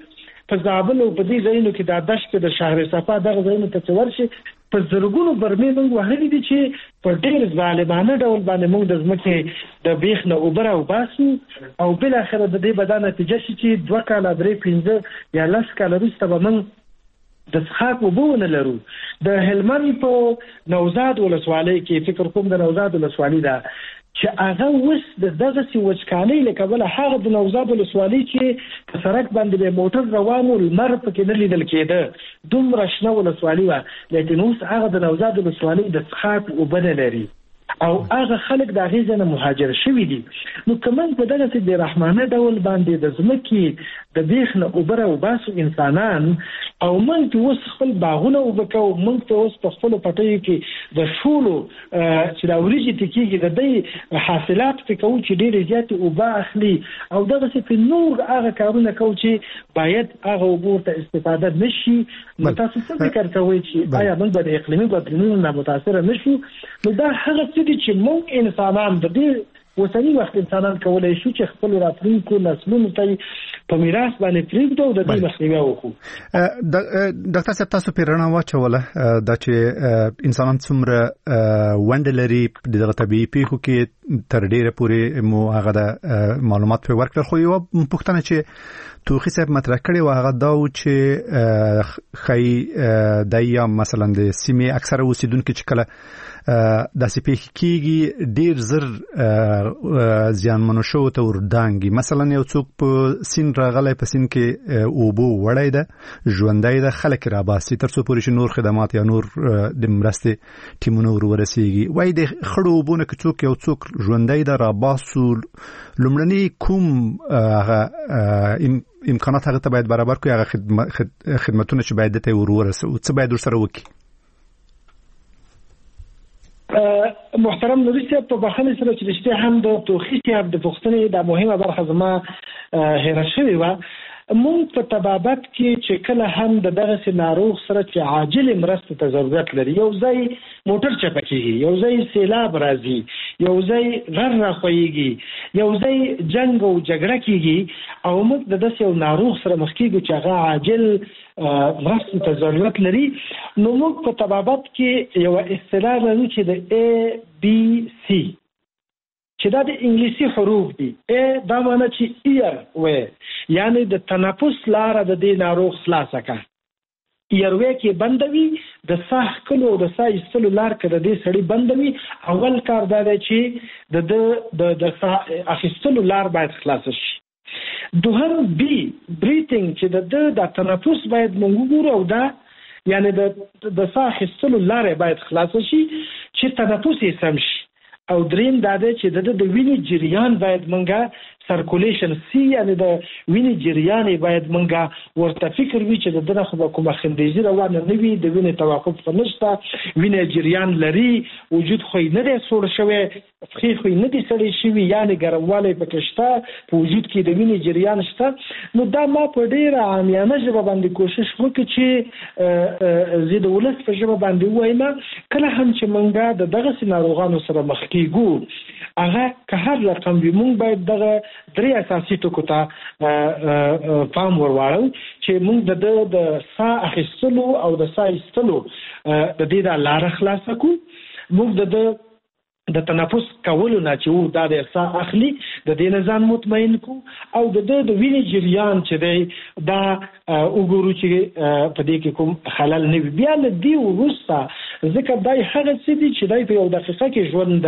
په زابل او په دې ځایونو کې د دشت د شهر صفا دغه ځایونو ته ورشي په زرګونو برمې موږ وهلي دي چې په ډېر ظالمانه ډول باندې موږ د ځمکې د بیخ نه اوبه راوباسو او بالاخره د دې به دا نتیجه شي چې 2 کاله 3 15 یا 10 کاله وروسته به موږ د څښاک اوبه ونه لرو. د هلمند په نوزاد ولسوالۍ کې فکر کوم د نوزاد ولسوالۍ ده چې هغه اوس د دغسې وچکالۍ له کبله هغه د نوزاد ولسوالۍ چې په سړک باندې به موټر روان و لمر پکې نه لیدل کېده دومره شنه ولسوالۍ وه لیکن اوس هغه د نوزاد ولسوالۍ د څښاک اوبه نه لري او هغه خلک د هغې ځای نه مهاجر شوي دي. نو که موږ په دغسې بېرحمانه ډول باندې د ځمکې د بیخ نه اوبه راوباسو انسانان او موږ ته اوس خپل باغونه اوبه کوو موږ ته اوس په خپلو پټیو کې د شولو چې دا وریجې تکېږي د دې حاصلات پرې کوو چې ډېرې زیاتې اوبه اخلي او دغسې پرې نور هغه کارونه کوو چې باید هغه اوبو ورته استفاده نه شي. نو تاسو څه فکر کوئ چې آیا موږ به د اقلیمي بدلونونو نه متاثره نه شو؟ نو دا هغه څه دي چې موږ انسانان د دې اوسني وخت انسانان کولی شو چې خپل راتلونکو نسلونو ته په میراث باندې پرېږدو او د دې مخنیوی وکړو. ډاکټر صاحب تاسو پرې رڼا واچوله دا چې انسانان څومره ونډه لري دغه طبیعي پیښو کې تر ډېره پورې مو هغه د معلومات پرې ورکړل خو یوه پوښتنه چې توخي صاحب مطرح کړې وه هغه دا و چې ښایي دی یا مثلا د سیمې اکثره اوسېدونکي چې کله داسې پیښې کېږي ډېر زر زیانمنو شوو ته وردانګي. مثلا یو څوک په سین راغلی په سین کې اوبو وړی ده ژوندی ده خلک راباسي تر څو پورې چې نور خدمات یا نور د مرستې ټیمونه ورورسېږي. وایي د خړو اوبو نه که څوک یو څوک ژوندی ده راباسو لومړني کوم هغه امکانات هغه ته باید برابر کړي هغه خدمتونه چې باید دته ورورسو څه باید ورسره وکړي؟ محترم نوري صاحب په بخښنې سره چې رښتیا هم د توخي صاحب د پوښتنې دا مهمه برخه زما هېره شوې وه. مونږ په طبابت کې چې کله هم د دغسې ناروغ سره چې عاجل مرستې ته ضرورت لري یو ځای موټر چپه کېږي یو ځای سیلاب راځي یو ځای غر راخویږي یو ځای جنګ او جګړه کېږي او موږ د داسې یو ناروغ سره مخ کېږو چې هغه عاجل مرستې ته ضرورت لري نو موږ په طبابت کې یوه اصطلاح لرو چې د ABC چې دا د انګلیسي حروف دي. دا معنی چې ایر وې یعنی د تنفس لاره د دې ناروغ خلاصه کا ایروي کې بندوي د ساه کلو د ساه ایستلو لار کې د دې سړی بندوي. اول کار دا دی چې د ساه اخیستلو لار باید خلاصه شي. دوهم بی بریثینګ چې د تنفس باید موږ ګورو او دا یعنی د ساه اخیستلو لار باید خلاصه شي چې تنفس یې سم شي. او دریم دا دی چې د وینې جریان باید منګه سرکولیشن سی یعنی د وینې جریان باید منګه ورته فکر وي چې د دغه خو به کومه خندیزي روانه نه وي د وینې توقف خو نشته وینې جریان لري وجود خو یې نه دی سوړ شوی پښې خو یې نه دي سړې شوي یعنې ګرموالی پکې شته په وجود کې د وینې جریان شته. نو دا ما په ډېره عامیانه ژبه باندې کوشش وکړو چې زه د ولس په ژبه باندې ووایم کله هم چې منګه د دغسې ناروغانو سره مخ کېږو هغه که هر رقم وي مونږ باید دغه 3 اساسي ټکو ته پام ورواړو چې مونږ د ساه اخیستلو او د ساه ایستلو د دې د لاره خلاصه کړو. مونږ د تنفس کولو نه چې دا د ساه اخلي د دې نه ځان مطمئن کو او د وینې جریان چې دی دا وګورو چې په دې کې کوم خلل نه وي. بیا له دې وروسته ځکه دا هغه څه دي چې دی په یو دقیقه کې ژوند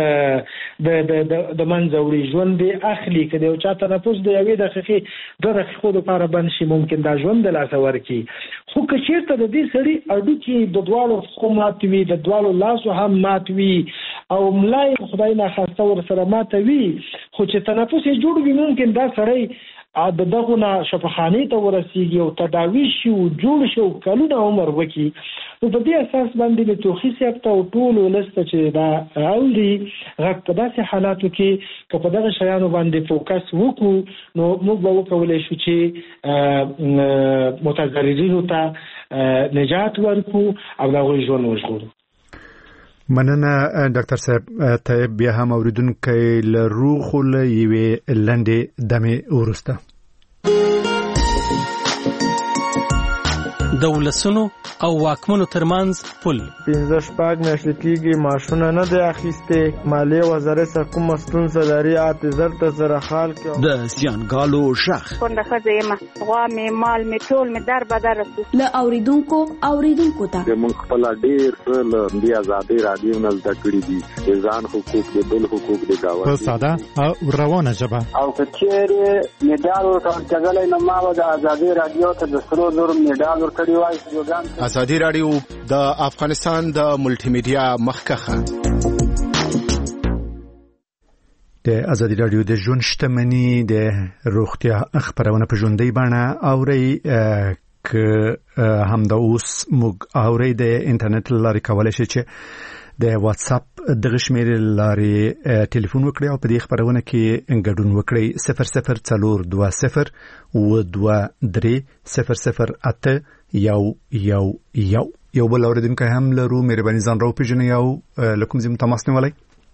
د منځه وړي ژوند دی اخلي که د یو چا تنفس د یوې دقیقې 2 دقیقو دپاره بند شي ممکن دا ژوند د لاسه ورکړي. خو که چېرته د دې سړي اډوکې د دواړو پښو مات وي د دواړو لاسو هم مات وي او ملا خدای ناخواسته ورسره ماته وي خو چې تنفس یې جوړ وي ممکن دا سړی د دغو نه شفاخانې ته ورسېږي او تداوي شي او جوړ شي او کلونه عمر وکړي. نو په دې اساس باندې د توخي صاحب ته او ټول ولس ته چې دا اوري غږ په داسې حالاتو کې که په دغه شیانو باندې فوکس وکړو نو موږ به وکولی شو چې متضررینو ته نجات ورکړو او د هغوی ژوند وژغورو. مننه ډاکټر صاحب ته بیا هم اوریدونکي لرو خو له یوې لنډې دمې وروسته د ولسونو او واکمنو ترمنځ پل 15 میاشتې کېږي ماشونه نه دی اخیستې مالیې وزارت سره کومه ستونزه لري اعتذار ته سره حال کې د زیانګالو شخ کونډه ښځه یم غوا مې مال مې ټول مې در بدر رسو له اوریدونکو ته موږ خپل ډېر څه له دې ازادي رادیو نه زده کړي دي د ځان حقوق د بل حقوق د گاونډي په ساده او روانه ژبه او کچېره میډال ورکړل نو ما د ازادي رادیو ته د سرو زر میډال ورکړی وای. ازادي رادیو د افغانستان د ملټي میډیا مخکخه د ازادي رادیو د ژوند شتمنۍ د روغتیا خبرونه په ژوندۍ بڼه اوري که هم د اوس موږ اوري د انټرنیټ لارې کولای شي چې د واتس اپ د شمیرې لارې ټلیفون وکړي او په دې خبرونه کې ګډون وکړي 0020 و23 008 یو بل اوریدونکو هم لرو مهرباني ځان راو پیژنئ او لکم زم تماس نیولای.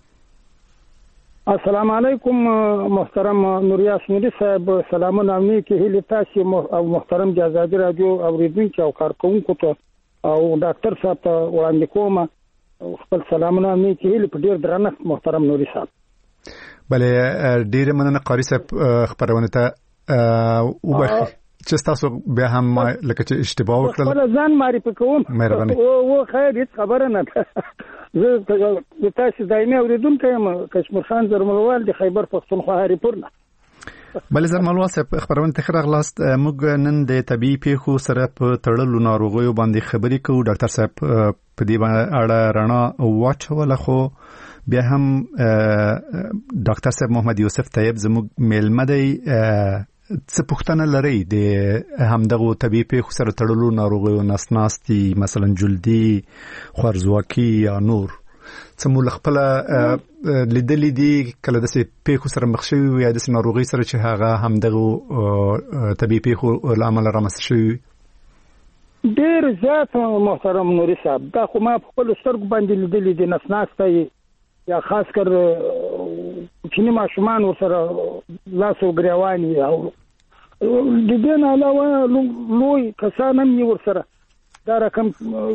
السلام علیکم محترم نوریاس نوری صاحب سلامونه امنی کې هلي تاسو او محترم د ازادي رادیو اوریدونکو او کارکونکو ته او ډاکټر صاحب ته وړاندې کوم خپل سلامونه امنی کې هلي په ډیر درنښت محترم نوری صاحب. بله ډیر مننه قاری صاحب خبرونه ته وبخښئ چې تاسو به هم لکه چې اشتباه وکړل خپل ځان معرفي کوم مهرباني او خیر هیڅ خبره نه زه تاسو دایمي اوریدونکو یم کشمیر خان زرملوال د خیبر پښتونخوا هریپور نه. بل زرملوال صاحب خبرونه ته راغلاست موږ نن د طبي پیښو سره په تړلو ناروغیو باندې خبرې کوو. ډاکټر صاحب په دې اړه رڼا واچوله خو بیا هم ډاکټر صاحب محمد یوسف طیب زموږ میلمه دی څه پوښتنه لري د همدغه طبي پیښو سره تړلو ناروغیو نسناستي مثلا جلدي خوارزواکي یا نور څه مو خپل لیدلې دي کله د پیښو سره مخ شوي یا د ناروغي سره چې هغه همدغه طبي پیښو لامل رامنځته شوي ډېر زیات محترم نوري صاحب دا خو ما په خپل سترګو باندې لیدلې دي نسناستي یا خاص کر چینی ماشومان ورسره لاس او ګریوانی او د دې نه علاوه لوی کسان هم ورسره دا رقم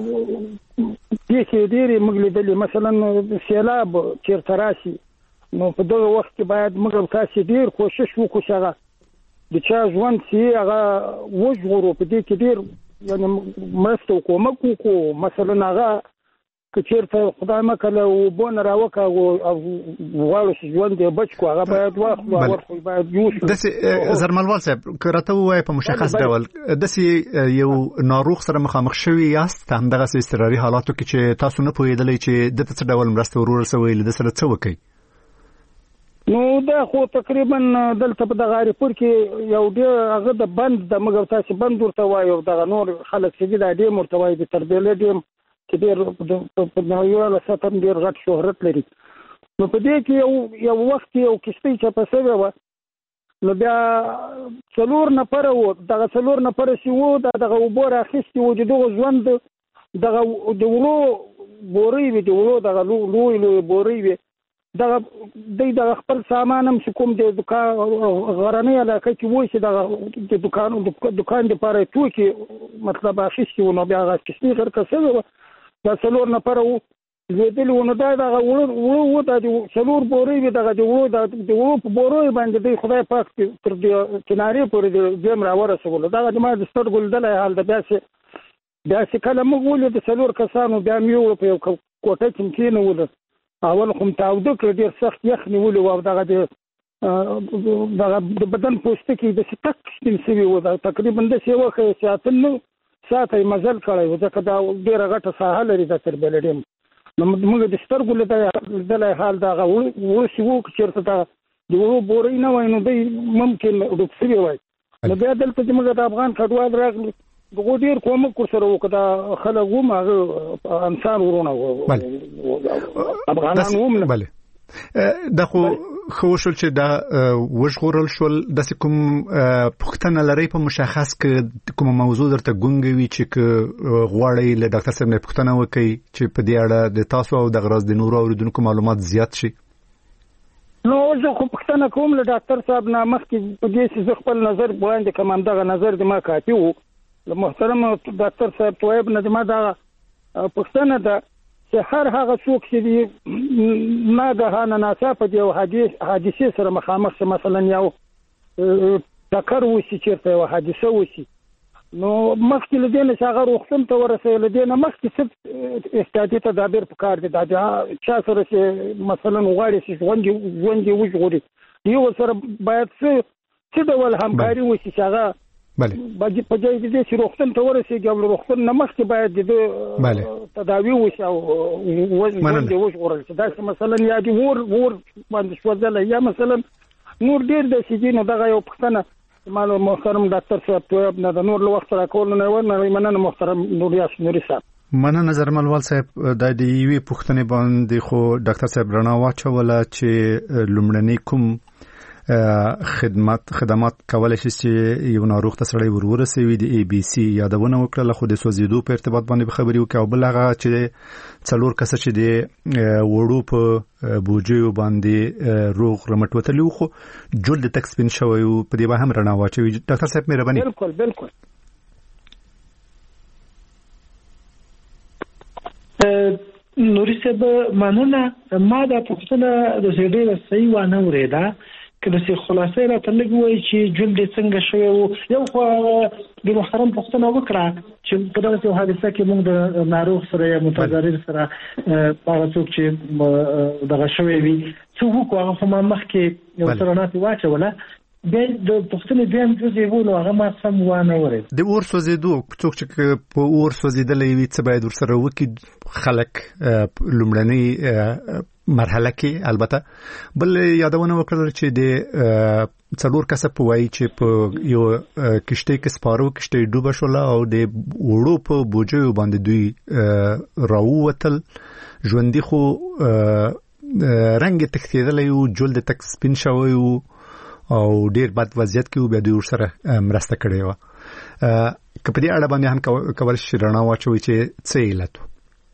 پیښې ډېرې موږ لیدلې مثلا سیلاب چیرته راشي نو په دغه وخت کې باید موږ تاسو ډېر کوشش وکړو چې هغه د چا ژوند چې هغه وژغورو په دې کې ډېر یعنی مرسته کومک وکړو مثلا هغه که چیرته خدای مکله وبونه راوکه او غواړو چې ژوند یې بچ کو هغه باید واخلو ورخو باید یوش د زرملوال صاحب که راته وایي په مشخص ډول داسې یو ناروغ سره مخامخ شوي یاست همدغه اضطراري حالاتو کې چې تاسو نه پوهېدلی چې د څه ډول مرسته ورسوئ له ده سره څه وکړئ نو دا خو تقریبا دلته په دغه هریپور کې یو ډېر هغه د بند د مګر تاسو بند ورته وایي او دغه نور خلک چې دا ډېم ورته وایي د تربیلې ډېم چې ډېر په نړیواله سطح ډېر غټ شهرت لري نو په دې کې یو وخت یو کشتۍ چپه شوې وه نو بیا 4 نفره وو دغه 4 نفره چې وو دغه اوبه راخیستې وو چې دغه ژوند دغه د ولو بورې وي د ولو دغه لوی بورې وي دغه خپل سامان هم چې کوم د دکان غرنۍ علاقه کې وو چې دغه د دکان لپاره توکي مطلب اخیستې وو نو بیا هغه کشتۍ غرقه شوې وه دا 4 نفره وو لیدلي وو نو دا دغه وړو د 4 بورې وي دغه د وړو په بورو باندې د خدای پاک تر دې کنارې پورې د جیم راورسولو دغه د ما د سترګو لیدلی حال د بیا چې کله موږ ولید 4 کسانو بیا مې په یو کوټه کې کېنولو اول خو متعوده کړ ډېر سخت یخ نیولي وو دغه د بدن پوستکي د تک سپین شوي وو تقریبا داسې وښیه چې 8 ساعته یې مزل کړی وو ځکه دا ډېره غټه ساحه لري د تربیلې ډیم نو موږ د سترګو لیدلی حال دغه وړوسي وو که چېرته د وړو بورۍ نه وای نو دوی ممکن ډوب شوي وای نو بیا دلته چې موږ د افغان کډوال راغلو دغه ډېر کومک ورسره وکړو دا خلک وم هغه انسان ورونه افغانان وم بله دا خو شول چې دا وژغورل شول داسې کوم پوښتنه لرئ په مشخص کې کومه موضوع درته ګونګه وي چې غواړئ له ډاکټر صاحب نه پوښتنه وکړئ چې په دې اړه د تاسو او دغه راز د نورو اورېدونکو معلومات زیات شي نو زه خو پوښتنه کوم له ډاکټر صاحب نه مخکې په دې چې زه خپل نظر وړاندې کوم همدغه نظر د ما کافي وو محترم ډاکټر صاحب طیب نجمه دا پښتنه ده چې هر هغه څوک چې ناګهانه ناڅاپه دی او حادثه سره مخامخ شي، مثلا یو ټکر وشي، چیرته یو حادثه وشي، نو مخکې له دې نه چې هغه روغتون ته ورسوي، له دې نه مخکې څه احتیاطي تدابیر پکار دي. دا چا سره چې مثلا غواړي چې ژوند یې وژغوري، یو سره باید څه ډول همکاري وشي چې هغه په ځای دې چې روغتون ته ورسېږي او روغتون نه مخکې باید د تداوي وشي او ژوند یې وژغورل شي. داسې مثلا یا د اور باندې سوځلی یا مثلا نور ډېر داسې دي. نو دغه یو پوښتنه مال محترم ډاکټر صاحب طیب نه د نور له وخت راکول نه ورنه مننه محترم نوري صاحب. مننه زرملوال صاحب. د دې یوې پوښتنې باندې خو ډاکټر صاحب رڼا واچوله چې لومړنی کوم خدمات کولای شي چې یو ناروغ ته سړی ورسوي. د ای بی سی یادونه وکړه، خو د سوځیدو په ارتباط باندې خبرې وکړه، او بل هغه چې 4 کس چې د وړو په بوجیو باندې روغ رمټ وتلی خو جلد تک سپین شوی او په دې به هم رڼا واچوي. ډاکټر صاحب مهرباني. بالکل نوري صاحب مننه. ما دا پوښتنه د ډېره صحیح وانه ورېده که د خلاصې راته لږ وایي چې جلد څنګه شوی و. یو خو د محترم پوښتنه وکړه چې په دغه یو حادثه کې موږ د ناروغ سره یا متضرر سره هغه څوک چې دغه شوی وي څه وکړو، هغه خو ما مخکې یو څه رڼا پرې واچوله. بیا د پوښتنې دویم جز یې و، نو هغه ما سم وانه ورېد. د اور سوځېدو څوک چې په اور سوځېدلی وي څه باید ورسره وکړي خلک لومړنۍ مرحله کې؟ البته بل یادونه وکړل چې د 4 کسه په وایي چې په یو کشته کې سپارو کشته ډوبه شوله او د وړو په بوجیو باندې دوی راووتل ژوندي، خو رنګ تښتېدلی و، جلد تک سپین شوی و او ډیر بد وضعیت کې و. بیا دوی ورسره مرسته کړې وه. که په دې اړه باندې هم کول شي رڼا واچوي چې څه علت و؟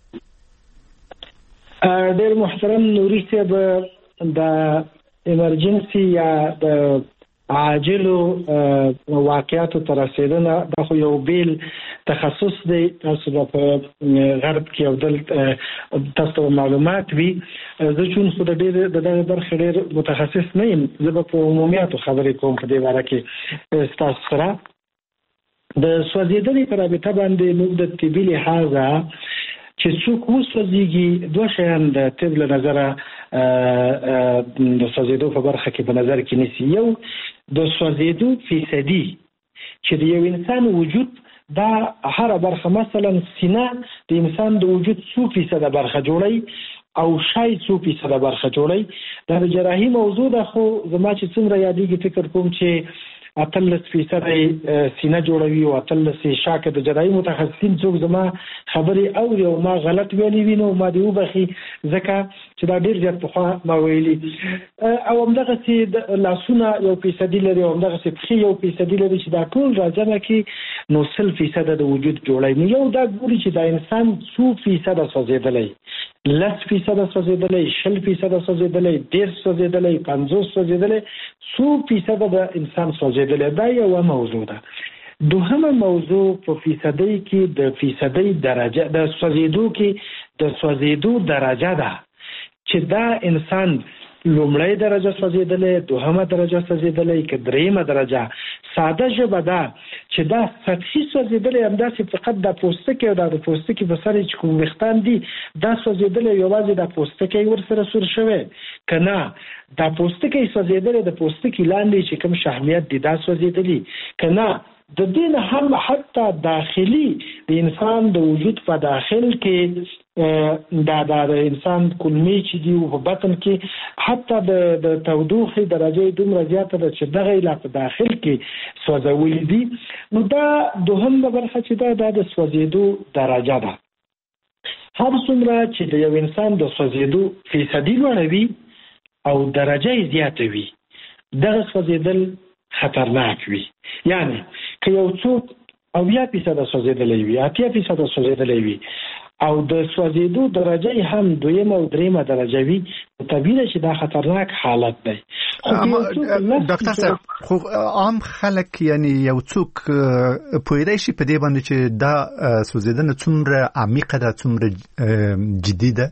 ډېر محترم نوري صاحب، د ایمرجنسي یا د عاجلو واقعاتو تر رسیدنه دا خو یو بیل تخصص دی. تاسو په غرب کې او تاسو معلومات وي، زه چون خو د دغه برخې ډېر متخصص نه یم، زه به په عمومیاتو خبرې کوم په دې باره کې ستاسو سره. د سوځېدنې په رابطه باندې موږ د طبي لحاظه چې څوک وسوځېږي دوه شیان د طب له نظره د سوځېدو په برخه کې په نظر کې نیسي. یو د سوځېدو فیصدي چې د یو انسان وجود دا هر برخه، مثلا سینه د انسان د وجود 100% برخه جوړي او شای 100% برخه جوړي. دا د جراحي موضوع ده، خو زما چې څومره یادېږي فکر کوم چې 18% سینه جوړوي او 18 شاکه د جراحي متخصصین څوک زما خبرې او یو ما غلط ویلي وینو ما دی وبخي ځکه چې دا ډیر زیات په ما ویلي. او همدغه چې لاسونه 1% لري او همدغه چې پخې 1% لري چې دا ټول راځنه کې نو 100% د وجود جوړي. نو یو دا ګوري چې دا انسان 100% سوځېدلی، 10% سوځېدلی، 20% سوځېدلی، 10% سوځېدلی، 50% سوځېدلی، 100% د انسان سوځېدلی. دا یو موضوع ده. دوهمه موضوع په فیصدۍ کې د فیصدۍ درجه د سوځېدو کې د سوځېدو درجه ده چې دا انسان لومړی درجه سوځېدلی، دوهمه درجه سوځېدلی، که دریمه درجه. ساده ژبه ده چې دا سطحي سوځېدلی همداسې فقط د پوستکي او د پوستکي په سر چې کوم ویښتان دي دا سوځېدلی یوازې د پوستکي ورسره سور شوی، که نه دا پوستکي سوځېدلی د پوستکي لاندې چې کوم شحمیت دي دا سوځېدلی، که نه د دې نه هم حتی داخلي د انسان د وجود په داخل کې دا د انسان کولمې چې دی په بطن کې حتی د تودوخې درجه دومره زیاته ده چې دغه لا په داخل کې سوځولې دي. نو دا دوهمه برخه چې دا د سوځېدو درجه ده. هر څومره چې د یو انسان د سوځېدو فیصدي لوړه وي او درجه یې زیاته وي دغه سوځېدل خطرناک وي. یعنی که یو څوک 80% سوځېدلی وي، 80% سوځېدلی وي او د سوځېدو درجه هم 2 او 3 درجه وي طبيعي چې دا خطرناک حالت دی. ډاکټر صاحب خو عام خلک یعنی یو څوک پوهیدای شي په دې باندې چې دا سوځیدنه څومره عمیقه ده څومره جدي ده؟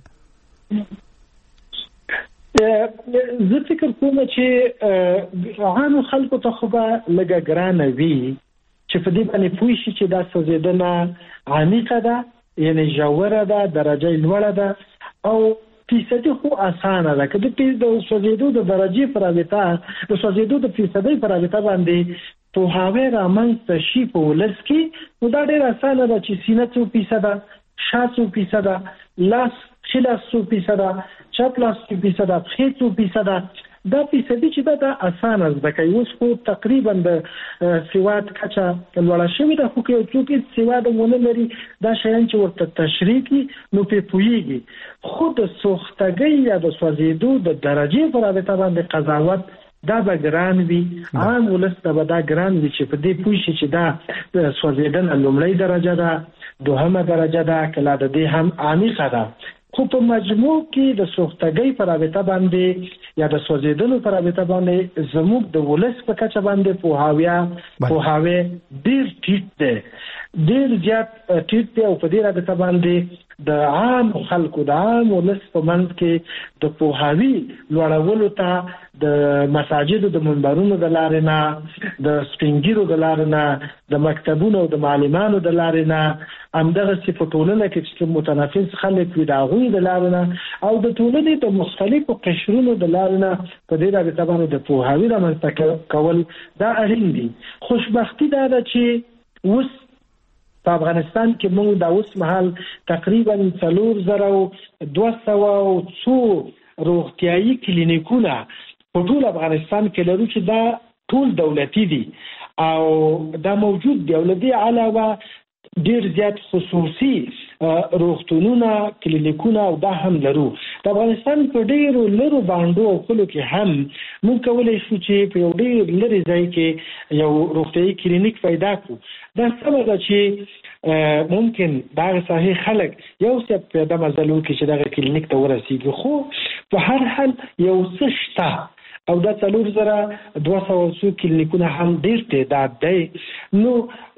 زه فکر کوم چې عام خلکو ته خو به لږه ګرانه وي چې په دې باندې پوه شي چې دا سوځیدنه عمیقه ده یعنی ژوره ده درجه لوړه ده او فیصدي خو اسانه ده. که د سوځېدو د درجې پر رابطه د سوځېدو د فیصدي پر رابطه باندې پوهاوی رامنځته شي په ولس کې نو دا ډېر اسانه ده چې سینه 2% شا 2%، لاس خلاص 2%، چپ لاس 2%، خې 2%. دا فیصدي چې دا اسانه ده. که اوس خو تقریبا د سواد کچه لوړه شوې ده، خو که څوک سواد ونه لري دا شیان چې ورته تشریح کی نو په پوهیږي. خو د سوختګۍ یا د سوځېدو د درجې په رابطه باندې قضاوت دا به ګران وي. عام ولس ته به دا ګران وي چې په دې پوه شي چې دا د سوځېدنه لومړۍ درجه ده، دوهمه درجه ده، کله د دې هم عمیقه ده. خو په مجموع کې د سوختګۍ پر رابطه باندې یا د سوځېدلو پر رابطه باندې زموږ د ولس په کچه باندې پوهاوی ډېر ټیټ دی، ډېر زیات ټیټ دی. او په دې رابطه باندې د عام خلکو د عام ولس په منځ کې د پوهاوی لوړولو ته د مساجدو د منبرونو د لارې نه، د سپینګیرو د لارې نه، د مکتبونو او د معلمانو د لارې نه، همدغه په ټولنه کې چې متنفس خلک وي د هغوی د لارې نه او د ټولنې د مختلفو قشرونو د لارې نه په دې رابطه باندې د پوهاوي رامنځته کول دا اړین دي. خوشبختي دا ده چې اوس په افغانستان کې موږ د اوس مهال تقریبا 4200 روغتیايي کلینیکونه په ټول افغانستان کې لرو چې دا ټول دولتي دي او دا موجود دی. او له دې علاوه ډیر زیات خصوصي روغتونونه کلینیکونه او دا هم لرو. د افغانستان په ډیرو لرو باندې او کلو کې هم موږ کولای شو چې په یو ډیر لري ځای کې یو روغتیايي کلینیک پیدا کړو. دا څه ده چې ممکن دا صحیح خلک یو څه په د مزلو کې چې دا کلینیک ته ورسیږي، خو په هر حال یو څه شته او دا 4200 کلینیکونه هم ډیر تعداد دی. نو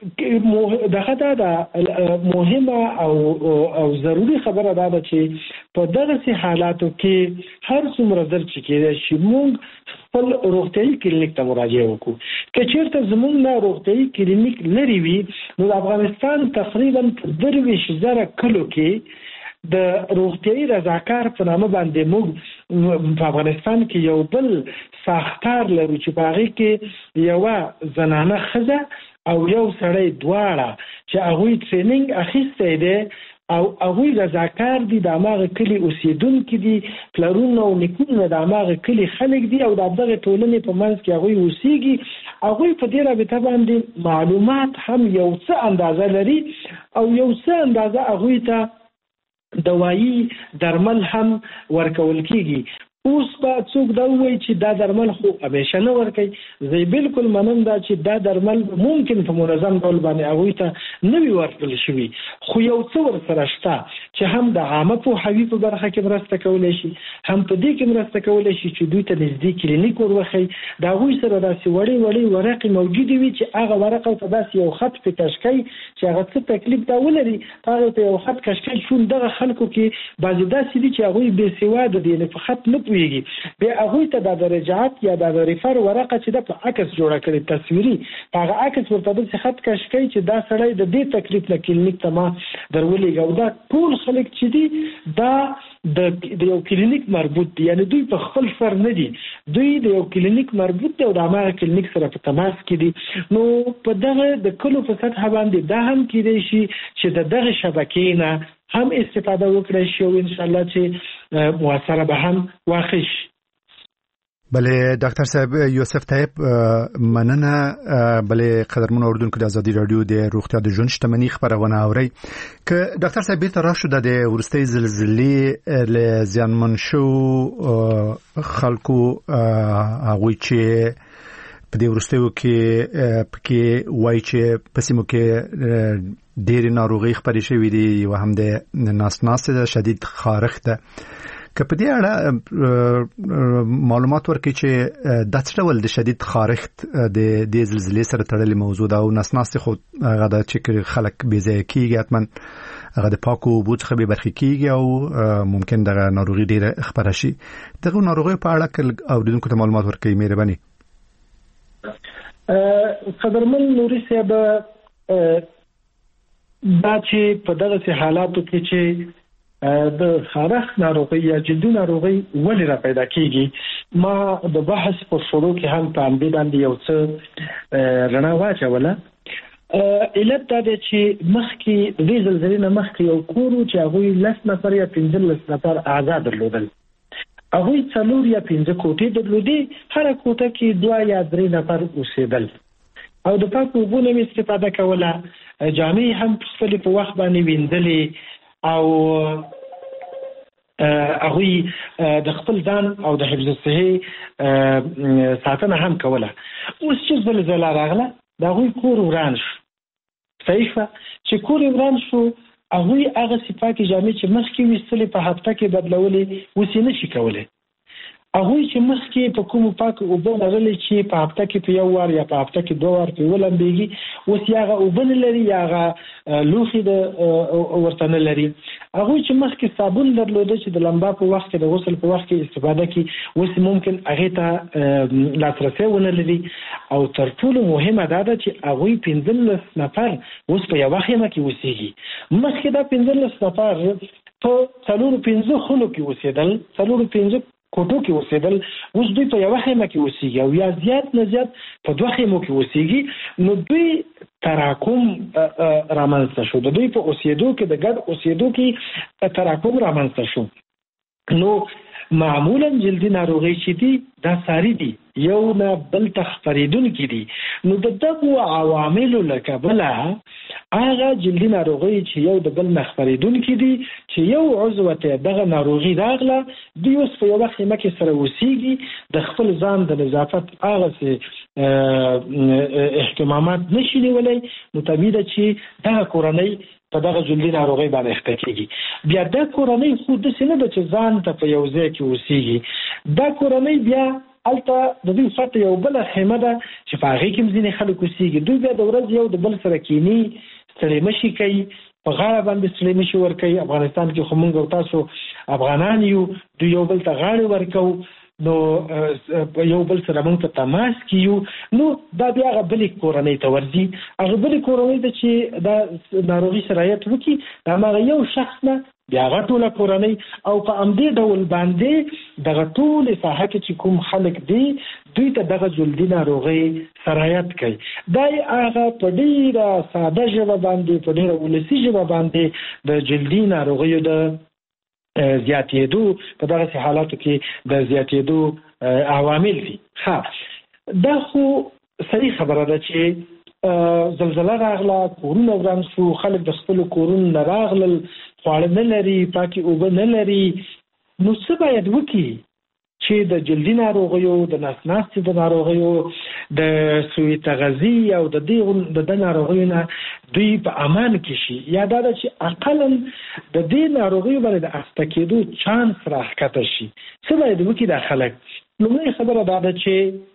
دغه دا مهمه او ضروری خبره ده چې په دغه حالاتو کې هر څومره زر چې کېږي چې موږ خپل روغتیايي کلینیک ته مراجعه وکړو. که چیرته زموږ نه روغتیايي کلینیک لري وي نو د افغانستان تقریبا 20000 کلو کې د روغتیايي رضاکار په نامه باندې موږ په افغانستان کې یو بل ساختار لرو چې په هغه کې یو زنانه ښځه او یو سړی دواړه چې هغوی ټریننګ اخیستی دی او هغوی رضاکار دي، د هماغه کلي اوسېدونکي دي، پلرونه او نیکونه د هماغه کلي خلک دي او د دغه ټولنې په منځ کې هغوی اوسېږي. هغوی په دې رابطه باندې معلومات هم یو څه اندازه لري او یو څه اندازه هغوی ته دوايي درمل هم ورکول کیږي. اوس به څوک دا وایي چې دا درمل خو همیشه نه ورکوي. زه بالکل منم دا چې دا درمل ممکن په منظم ډول باندې هغوی ته نه وي ورکړل شوي، خو یو څه ورسره شته چې هم د عامه پوهاوي په برخه کې مرسته کولی شي، هم په دې کې مرسته کولی شي چې دوی ته نږدې کلینیک ورخی. د هغوی سره داسې وړې ورقې موجودې وي چې هغه ورقه ته داسې یو خط په کشکۍ چې هغه څه تکلیف دا ولري هغه په یو خط کشکۍ شول. دغه خلکو کې بعضې داسې دي چې هغوی بېسواده دي، یعنې په خط نه بیا هغوی ته د رجعت یا د ریفر ورقه چې د په عکس جوړه کړي تصویري، په هغه عکس ورته داسې خط کش کوي چې دا سړی د دې تکلیف نه کلینیک ته ما درولېږي. او دا ټول خلک چې دي دا د یو کلینیک مربوط دي، یعنی دوی په خپل سر نه دي، دوی د یو کلینیک مربوط دي او د هماغه کلینیک سره په تماس کې دي. نو په دغه د کلو په سطح باندې دا هم کېدای شي چې د دغه شبکې نه هم استفاده وکړي شي او ان شاء الله چې موثره به هم واقع شي. بله ډاکټر صاحب یوسف طیب مننه. بله قدرمن اوردونکو د ازادي رادیو د روغتیا د ژوند شتمنۍ خبرونه اوري. که ډاکټر صاحب بیرته راشو د ورستۍ زلزلې له زیانمن شو خلکو هغوی چې په دې ورستیو کې وایي چې په سیمو کې ډېرې ناروغۍ خپرې شوې دي یو هم د ناس د شدید خارښت ده که په دې اړه معلومات ورکړي چې د څه ډول د شدید خارښت د زلزلې سره تړلې موضوع ده او ناس خو هغه د چې خلک بې ځایه کېږي حتما هغه د پاکو اوبو څخه بې برخې کېږي او ممکن دغه ناروغي ډېره خپره شي دغه ناروغیو په اړه که اورېدونکو ته معلومات ورکړي مهرباني قدرمن نوري صاحب دا چې په دغه حالاتو کې چې د خارښت ناروغي یا جدي ناروغي ولې را پیدا کیږي ما د بحث په شروع کې هم په دې باندې یو څه رڼا واچوله علت دا دی چې مخکې د دې زلزلې نه مخکې یو کور چې هغوی 10 نفر یا 15 نفر اعضاء درلودل هغوی 4 یا 5 کوټې درلودې هر کوټه کې 2 یا 3 نفر اوسېدل او د پاکو اوبو نه استفاده کوله جامې هم خپل په وخت باندې ویندلې او هغوی د خپل ځان او د حفظ الصحې ساتنه هم کوله اوس چې زلزله راغله د هغوی کور وران شو صحیح شوه چې کور وران شو هغوی هغه پاکې جامې چې مخکې ویستلې په هفته کې بدلولې اوس یې نشي کولی هغوی چې مخکې په کومو پاکو اوبه لرلې چې په هفته کې په 1 وار یا په هفته کې 2 وار په ولمبېږي اوس یا هغه اوبه نه لري یا هغه لوښي د ورته نه لري هغوی چې مخکې صابون درلوده چې د لمبا په وخت کې د غسل په وخت کې استفاده کړي اوس ممکن هغې ته لاسرسی ونه لري او تر ټولو مهمه دا ده چې هغوی 15 نفر اوس په یوه خیمه کې اوسېږي مخکې دا 15 نفر په 4-5 خونو کې اوسېدل 4-5 کوټو کې اوسېدل اوس دوی په یوه خیمه کې اوسېږي او یا زیات نه زیات په 2 خیمو کې اوسېږي نو دوی تراکم رامنځته شو د دوی په اوسېدو کې د ګډ اوسېدو کې تراکم رامنځته شو نو معمولا جلدي ناروغي چې دي دا ساري دي یو نه بل ته خپرېدونکي دي نو د دغو عواملو له کبله هغه جلدي ناروغي چې یو د بل نه خپرېدونکي دي چې یو عضو ته دغه ناروغي راغله دوی اوس په یوه خیمه کې سره اوسېږي د خپل ځان د نظافت هغسې احتمامات نشي نیولی نو طبیعي ده چې دغه کورنۍ په دغه جلدي ناروغۍ باندې اخته کېږي بیا دا کورنۍ خو داسې نه ده چې ځان ته په یو ځای کې اوسېږي دا کورنۍ بیا هلته د دوی خواته یو بله خیمه ده چې په هغې کې هم ځینې خلک اوسېږي دوی بیا د ورځ یو د بل سره کیني ستړی مشي کوي په غاړه باندې ستړی مشي ورکوي افغانستان کې خو موږ او تاسو افغانان یو دوی یو بل ته غاړې ورکوو نو یو بل سره موږ ته تماس کیو نو دا بیا هغه بلې کورنۍ ته ورځي هغه بلې کورنۍ ته چې دا ناروغي سرایت وکړي د هماغه یو شخص نه بیا هغه ټوله کورنۍ او په همدې ډول باندې دغه ټولې ساحه کې چې کوم خلک دي دوی ته دغه جلدي ناروغۍ سرایت کوي دا هغه په ډېره ساده ژبه باندې په ډېره ولسي ژبه باندې د جلدي ناروغیو د زیاتېدو په دغه حالاتو کې د زیاتېدو عوامل دي دا خو صحیح خبره ده چې زلزله راغله کورونه وران شو خلک د خپلو کورونو نه راغلل خواړه نه لري پاکې اوبه نه لري نو څه باید وکړي چې د جلدي ناروغیو د ناستې د ناروغیو د سوی تغذي او د دې ناروغیو نه دوی په امان کې شي یا دا ده چې اقلا د دې ناروغیو باندې د اخته کېدو چانس راښکته شي څه باید وکړي دا خلک لومړۍ خبره دا ده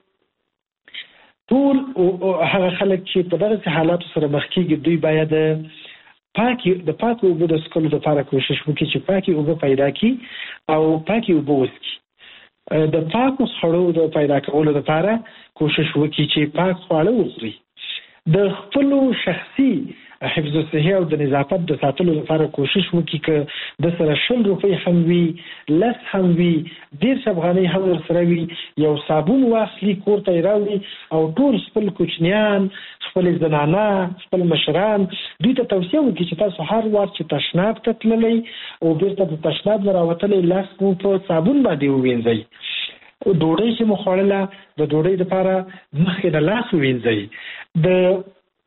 چې ټول هغه خلک چې په دغسې حالاتو سره مخ کېږي دوی باید د پاکو اوبو د څښلو لپاره کوشش وکړي چې پاکې اوبه پیدا کړي او پاکې اوبه وڅښي د پاکو خوړو د پیدا کولو لپاره کوشش وکړي چې پاک خواړه وخوري د خپلو شخصي حفظ الصحې او د نظافت د ساتلو لپاره کوشش وکړي که د سره 20 روپۍ هم وي 10 هم وي 10 افغانۍ هم ورسره وي یو صابون واخلي کور ته یې راوړي او ټول خپل کوچنیان خپل زنانه خپل مشران دوی ته توصیه وکړي چې تاسو هر وار چې تشناب ته تللی او بیرته د تشناب نه راوتلی لاس مو په صابون باندې ووینځئ ډوډۍ چې مو خوړله د ډوډۍ دپاره مخکې د لاس ووینځئ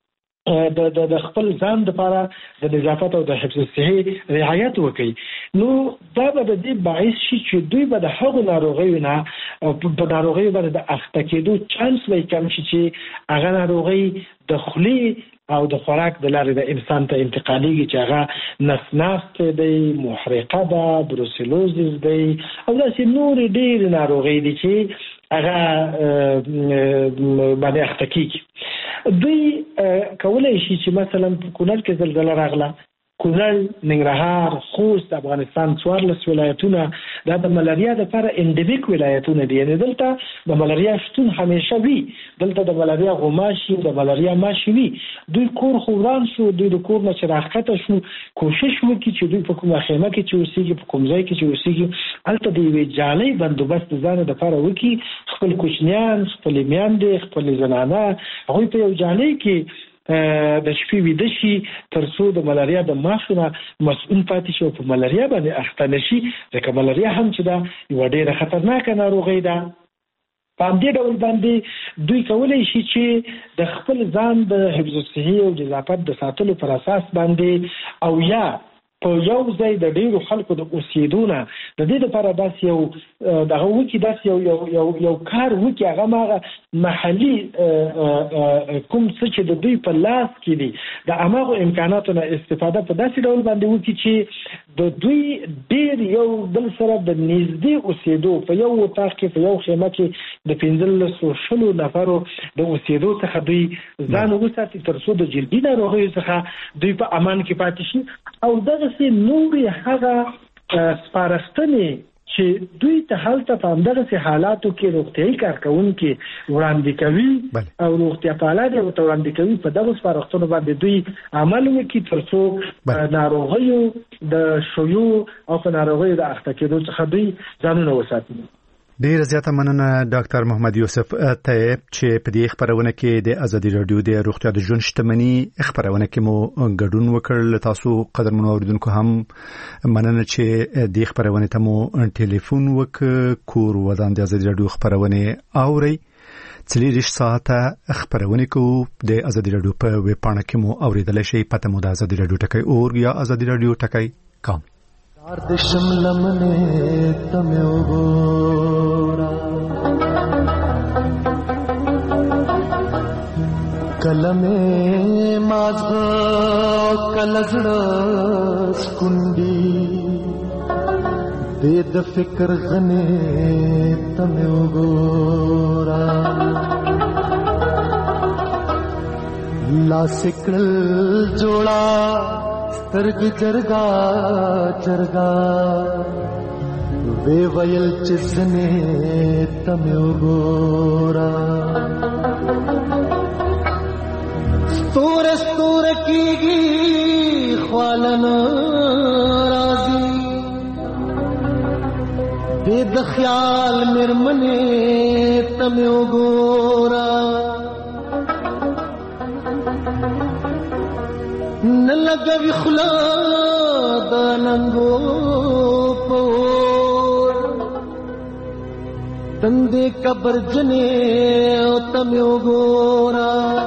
د خپل ځان لپاره د نظافت او د حفظ الصحې رعایت وکړي نو دا به د دې باعث شي چې دوی به د هغو ناروغیو نه په ناروغي باندې د اخته کېدو چانس وي کم شي چې هغه ناروغي د خولي او د خوراک د لارې د انسان ته انتقالېږي چې هغه نسناست دی، محرقه ده، بروسلوزیس دی او داسې نور ډېر ناروغي دي چې هغه باندې اخته کېږي. دوی کولی شي چې مثلا په کونړ کې زلزله راغله، کونړ، ننګرهار، خوست، افغانستان 14 ولایتونه دا د ملاریا لپاره انډیمیک ولایتونه دي، یعنی دلته د ملاریا شتون همیشه وي، دلته د ملاریا غوماشي، د ملاریا ماشي وي. دوی کور خوران شو، دوی د کور نه چې راښکته شو کوشش وکړي چې دوی په کومه خیمه کې چې اوسېږي، په کوم ځای کې چې اوسېږي هلته د یوې جالۍ بندوبست د ځان دپاره وکړي، خپل کوچنیان، خپلې میندې، خپلې زنانه هغوی په یو جالۍ کې د شپې ویده شي تر څو د ملاریا د ماشونه مسؤل پاتې شي او په ملاریا باندې اخته نشي، ځکه ملاریا هم چې دا یوه ډېره خطرناکه ناروغي ده. په همدې ډول باندې دوی کولی شي چې د خپل ځان د حفظ الصحي او نظافت د ساتلو پر اساس باندې او یا په یو ځای د ډیرو خلکو د اوسېدو نه د دې لپاره داسې یو دغه وکړي، داسې یو کار وکړي، هغه هماغه محلي کوم څه چې د دوی په لاس کې دي د هماغو امکاناتو نه استفاده په داسې ډول باندې وکړي چې د دوی ډېر یو بل سره د نږدې اوسېدو په یو اتاق کې، په یو خیمه کې د 15-20 نفرو د اوسېدو څخه دوی ځان وساتي تر څو د جلدي ناروغیو څخه دوی په امان کې پاتې شي. او دغه نورې هغه سپارښتنې چې دوی ته هلته په همدغسې حالاتو کې روغتیایي کارکوونکي وړاندې کوي او روغتیا پالان یې ورته وړاندې کوي، په دغو سپارښتنو باندې دوی عمل وکړي تر څو ناروغیو د شیو او په ناروغیو د اخته کېدو څخه دوی ځانونه وساتي. ډیره زیاته مننه ډاکټر محمد یوسف طیب چې په دې خبرونه کې د ازادي رادیو د روغتیا د ژوند شتمنۍ خبرونه کې مو ګډون وکړ. تاسو قدرمنو اوریدونکو هم مننه چې دې خبرونه ته مو ټلیفون کور ودان د ازادي رادیو خبرونه اوري. 3 ساعته خبرونه کو د ازادي رادیو په ویب پاڼه کې مو اوریدل شي. پته مو د ازادي رادیو ټکی اور یا ازادي رادیو ټکی کام. د شملمنه تمه وګورا کلمه مازغ کلزړه سکوندي د فکر غنه تمه وګورا لا سکل جوړا سترګ جرګا جرګا وی ویل چزنه تمه وګورا ستور ستور کیږي خوالن راضي د خیال مرمنه تمه وګورا نلګوي خلا د ننګو پور تندې قبر جنې او تمه وګورا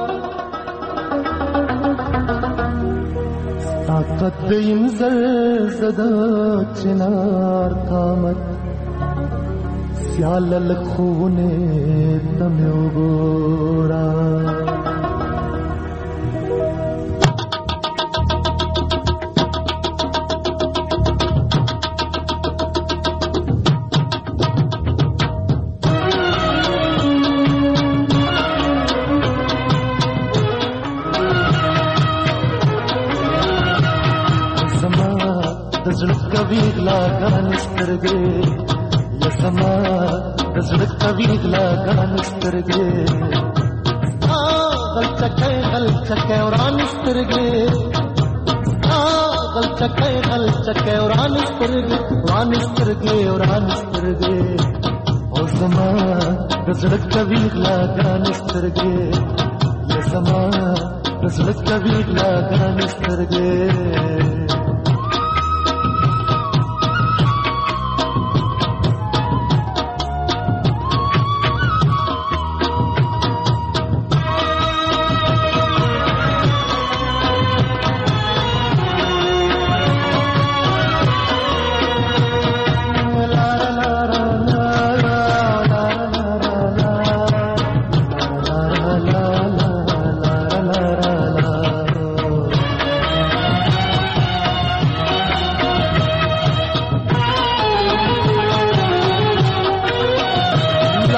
طاقت دیم زل زدا چنار قامت سیال لخونه تمه وګورا کبیغلا ګانسترګې یسما زړه کبیغلا ګانسترګې غلطکه ورانسترګې غلطکه ورانسترګې او زما زړه کبیغلا ګانسترګې یسما زړه کبیغلا ګانسترګې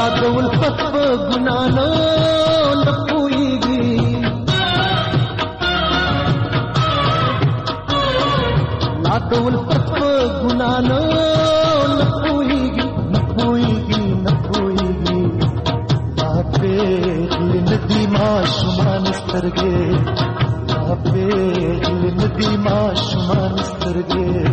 د ولفت په ګنا نه پوهیږي لا د ولفت په ګنا نه پوهیږي لا پیغلی ندی ما شمان سترګې لا پیغلی ندی ما شمان سترګې